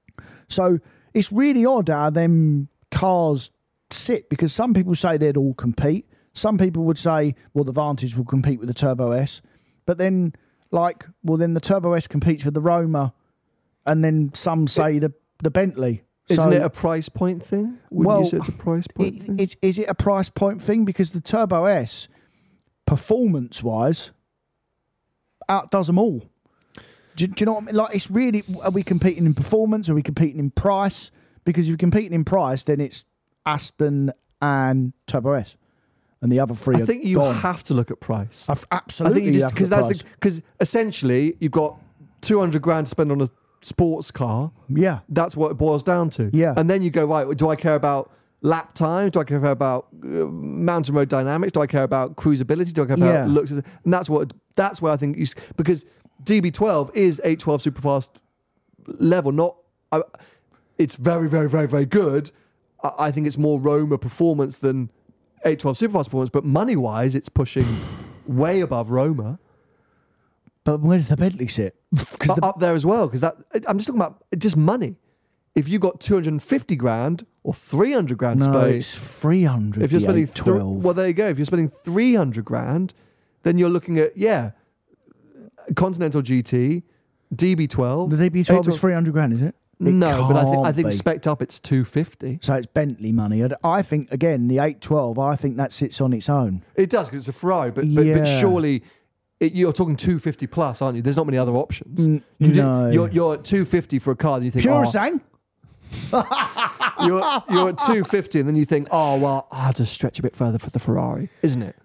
So it's really odd how them cars sit, because some people say they'd all compete. Some people would say, well, the Vantage will compete with the Turbo S. But then, like, well, then the Turbo S competes with the Roma, and then some say it, the the Bentley. Isn't so, it a price point thing? Wouldn't well, you say it's a price point it, thing? It's, is it a price point thing? Because the Turbo S, performance-wise, outdoes them all. Do, do you know what I mean? Like, it's really, are we competing in performance? Are we competing in price? Because if you're competing in price, then it's Aston and Turbo S. And the other three I are think you gone. have to look at price. I've, absolutely. I think you just, because that's price. because essentially you've got two hundred grand to spend on a sports car. Yeah. That's what it boils down to. Yeah. And then you go, right, do I care about lap time? Do I care about uh, mountain road dynamics? Do I care about cruisability? Do I care about Yeah. looks? And that's what, that's where I think, you, because D B twelve is eight twelve Superfast level, not, I, it's very, very, very, very good. I, I think it's more Roma performance than eight twelve Superfast performance, but money-wise, it's pushing way above Roma. But where does the Bentley sit? Up, the, up there as well, because that I'm just talking about just money. If you got two hundred fifty grand or three hundred grand no, space, it's three hundred. if you're the spending th- twelve. well, there you go. If you're spending three hundred grand, then you're looking at yeah, Continental G T, D B twelve. The D B twelve is three hundred grand, is it? It no, but I think I think be. spec'd up it's two fifty. So it's Bentley money. I- I think again the eight twelve. I think that sits on its own. It does because it's a Ferrari, but but, Yeah. but surely. It, you're talking two fifty plus, aren't you? There's not many other options. N- you did- no. you're, you're at two fifty for a car, and you think, Pure oh, sang. you're, you're at two fifty, and then you think, oh, well, I'll just stretch a bit further for the Ferrari, isn't it?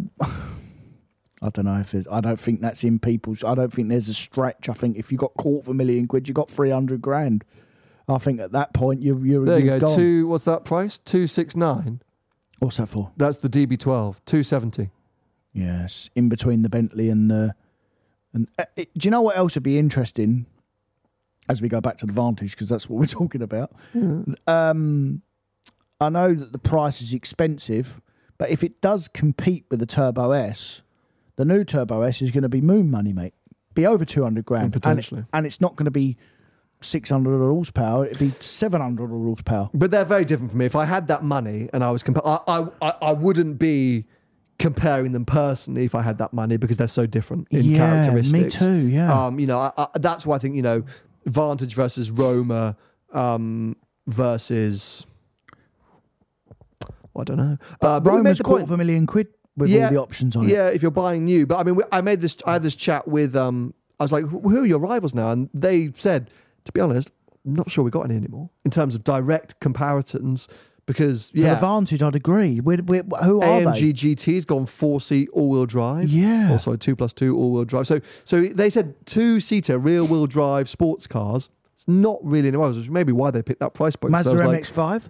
I don't know if there's, I don't think that's in people's. I don't think there's a stretch. I think if you got quarter of a million quid, you got three hundred grand. I think at that point you you're There you you've go. gone. Two. What's that price? Two six nine. What's that for? That's the D B twelve. Two seventy. Yes, in between the Bentley and the. And uh, it, do you know what else would be interesting? As we go back to the Vantage, because that's what we're talking about. Mm. Um, I know that the price is expensive, but if it does compete with the Turbo S, the new Turbo S is going to be moon money, mate. Be over two hundred grand, potentially, and, it, and it's not going to be six hundred horsepower. It'd be seven hundred horsepower. But they're very different for me. If I had that money and I was compa- I, I I wouldn't be comparing them personally if I had that money, because they're so different in Yeah, characteristics. me too, yeah. Um, you know, I, I, that's why I think, you know, Vantage versus Roma um, versus, well, I don't know. Uh, but we made Roma's the quarter point- of a million quid with yeah, all the options on it. Yeah, if you're buying new. But I mean, we, I made this. I had this chat with um, I was like, who are your rivals now? And they said, to be honest, I'm not sure we got any anymore in terms of direct comparisons. Because, yeah. For the Vantage, I'd agree. We're, we're, who are A M G they? G T's gone four-seat all-wheel drive. Yeah. Also two plus two all-wheel drive. So so they said two-seater rear-wheel drive sports cars. It's not really in which maybe why they picked that price point. Mazda so M like, X five?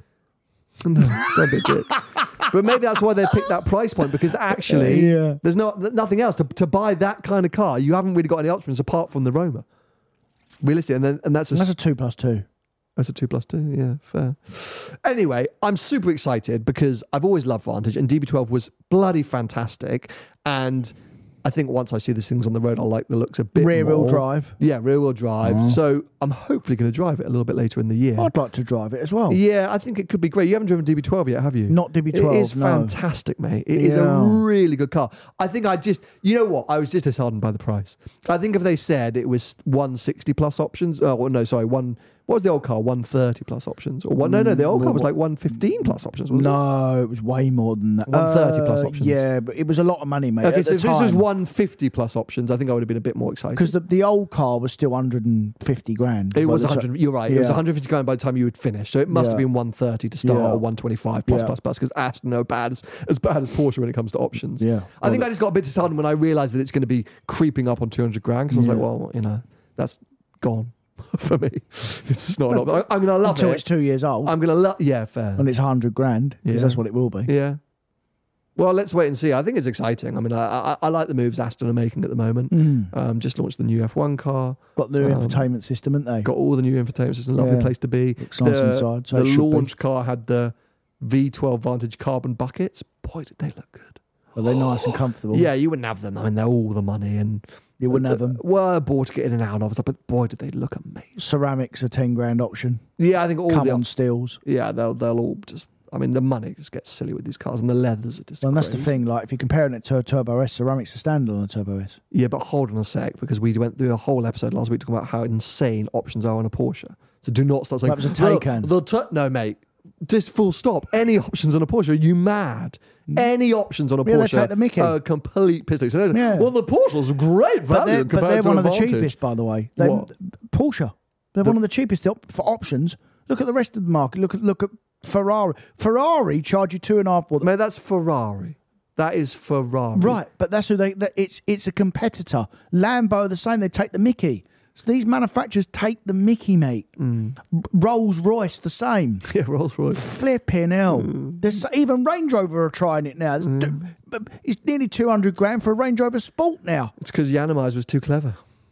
No, don't be a dick. But maybe that's why they picked that price point, because actually Yeah. there's not nothing else. To, to buy that kind of car, you haven't really got any options apart from the Roma. Realistically, and, then, and that's a... That's a two plus two. That's a two plus two, yeah, fair. Anyway, I'm super excited because I've always loved Vantage, and D B twelve was bloody fantastic. And I think once I see these things on the road, I'll like the looks a bit Rear more. wheel drive. Yeah, rear wheel drive. Oh. So I'm hopefully going to drive it a little bit later in the year. I'd like to drive it as well. Yeah, I think it could be great. You haven't driven D B twelve yet, have you? Not D B twelve, It is no. fantastic, mate. It is a Yeah. really good car. I think I just, you know what? I was just disheartened by the price. I think if they said it was one sixty plus options, oh, well, no, sorry, one, what was the old car? one thirty plus options? Or one, no, no, the old car was like one fifteen plus options, wasn't it? No, it was way more than that. one thirty plus Uh, options. Yeah, but it was a lot of money, mate. Okay, at so the if this was time. one fifty plus options, I think I would have been a bit more excited. Because the, the old car was still one hundred fifty grand. It by was the one ti- hundred. You're right. It was Yeah. one hundred fifty grand by the time you would finish. So it must have Yeah. been one thirty to start, Yeah. or one twenty-five plus Yeah. plus plus. Because Aston are bad as, as bad as Porsche when it comes to options. Yeah. I think Well, I just got a bit disheartened when I realised that it's going to be creeping up on two hundred grand. Because I was like, Yeah. well, you know, that's gone for me. It's just not an option. I'm going to love Until it. it's two years old. I'm going to love. Yeah, fair. and it's one hundred grand. Because Yeah. that's what it will be. Yeah. Well, let's wait and see. I think it's exciting. I mean, I I, I like the moves Aston are making at the moment. Mm. Um, just launched the new F one car. Got the Um, infotainment system, haven't they? Got all the new infotainment system. Lovely Yeah. place to be. Looks nice the inside, so the it should be. launch car had the V twelve Vantage carbon buckets. Boy, did they look good. Are they nice and comfortable? Yeah, you wouldn't have them. I mean, they're all the money and You wouldn't have them. well, I bought to get in and out of stuff, but boy, did they look amazing. Ceramics a ten grand option. Yeah, I think all Come the on, steels. yeah, they'll they'll all just. I mean, the money just gets silly with these cars, and the leathers are just. Well, and that's the crazy. thing. Like, if you're comparing it to a Turbo S, ceramics are standard on a Turbo S. Yeah, but hold on a sec, because we went through a whole episode last week talking about how insane options are on a Porsche. So do not start saying That was a "Well, Taycan." they'll tu-" no, mate. Just full stop. Any options on a Porsche? Are you mad? Any options on a Yeah, they Porsche? take the mickey. are complete piss takes. So there's- Yeah. Well, the Porsche's great value But they're, compared but they're to one of the Advantage. cheapest, by the way. They, What? Porsche. They're The- one of the cheapest op- for options. Look at the rest of the market. Look at look at Ferrari. Ferrari charge you two and a half. Well, Mate, that's Ferrari. That is Ferrari. right, but that's who they. That it's it's a competitor. Lambo are the same. They take the Mickey. So these manufacturers take the Mickey, mate. Mm. Rolls Royce the same. Yeah, Rolls Royce. Flipping hell. Mm. There's even Range Rover are trying it now. It's, d- but it's nearly two hundred grand for a Range Rover Sport now. It's because Yanamaz was too clever.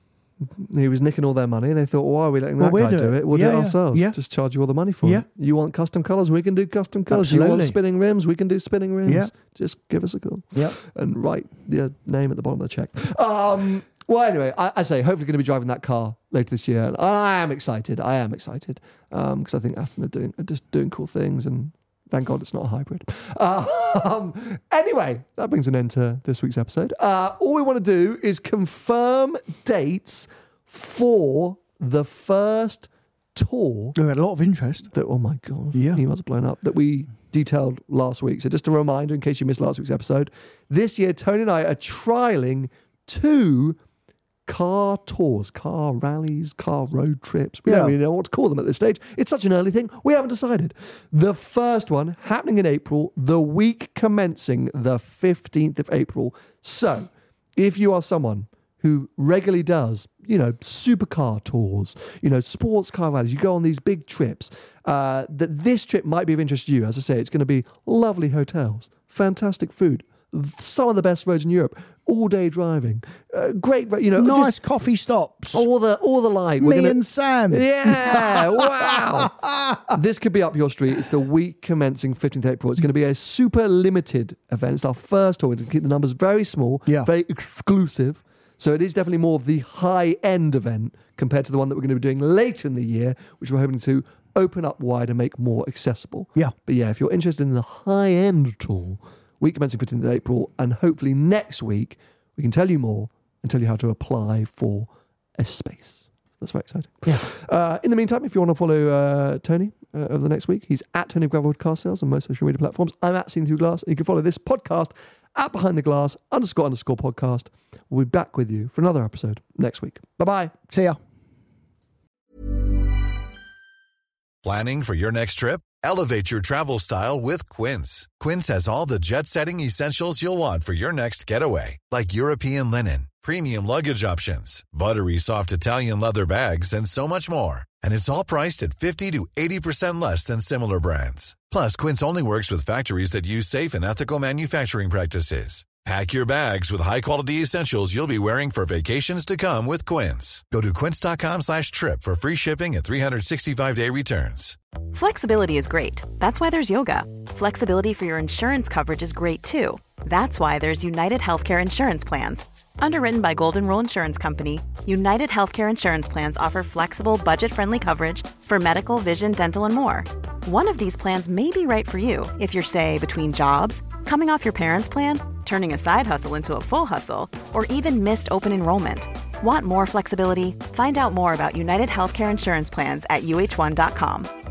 He was nicking all their money. They thought, why are we letting Well, that we'll guy do do it. it? We'll Yeah, do it yeah. ourselves. Yeah. Just charge you all the money for Yeah. it. You want custom colours? We can do custom colours. You want Absolutely. spinning rims? We can do spinning rims. Yeah. Just give us a call. Yep. And write your name at the bottom of the check. Um, well, anyway, I, I say, hopefully going to be driving that car later this year. And I am excited. I am excited. Because I think Aston are, doing, are just doing cool things, and thank God it's not a hybrid. Um, anyway, that brings an end to this week's episode. Uh, all we want to do is confirm dates for the first tour We had a lot of interest. that, oh my God, Yeah. emails are blown up, that we detailed last week. So just a reminder, in case you missed last week's episode, this year, Tony and I are trialing two car tours, car rallies, car road trips. We Yeah. don't really know what to call them at this stage. It's such an early thing. We haven't decided. The first one happening in April, the week commencing the fifteenth of April. So if you are someone who regularly does, you know, supercar tours, you know, sports car rallies, you go on these big trips, uh, that this trip might be of interest to you. As I say, it's going to be lovely hotels, fantastic food, some of the best roads in Europe, all day driving, uh, great, you know, Nice just coffee stops. all the all the like. Me We're gonna- and Sam. yeah, wow. This could be up your street. It's the week commencing fifteenth of April. It's going to be a super limited event. It's our first tour. We're going to keep the numbers very small, Yeah. very exclusive. So it is definitely more of the high-end event compared to the one that we're going to be doing later in the year, which we're hoping to open up wide and make more accessible. Yeah. But yeah, if you're interested in the high-end tour, week commencing fifteenth of April, and hopefully next week we can tell you more and tell you how to apply for a space. That's very exciting. Yeah. Uh, in the meantime, if you want to follow uh, Tony uh, over the next week, he's at Tony of Gravelwood Car Sales on most social media platforms. I'm at Seen Through Glass. And you can follow this podcast at Behind the Glass underscore underscore podcast. We'll be back with you for another episode next week. Bye-bye. See ya. Planning for your next trip? Elevate your travel style with Quince. Quince has all the jet-setting essentials you'll want for your next getaway, like European linen, premium luggage options, buttery soft Italian leather bags, and so much more. And it's all priced at fifty to eighty percent less than similar brands. Plus, Quince only works with factories that use safe and ethical manufacturing practices. Pack your bags with high-quality essentials you'll be wearing for vacations to come with Quince. Go to quince.com slash trip for free shipping and three sixty-five day returns. Flexibility is great. That's why there's yoga. Flexibility for your insurance coverage is great too. That's why there's United Healthcare Insurance Plans. Underwritten by Golden Rule Insurance Company, United Healthcare Insurance Plans offer flexible, budget-friendly coverage for medical, vision, dental, and more. One of these plans may be right for you if you're, say, between jobs, coming off your parents' plan, turning a side hustle into a full hustle, or even missed open enrollment. Want more flexibility? Find out more about United Healthcare Insurance Plans at U H one dot com.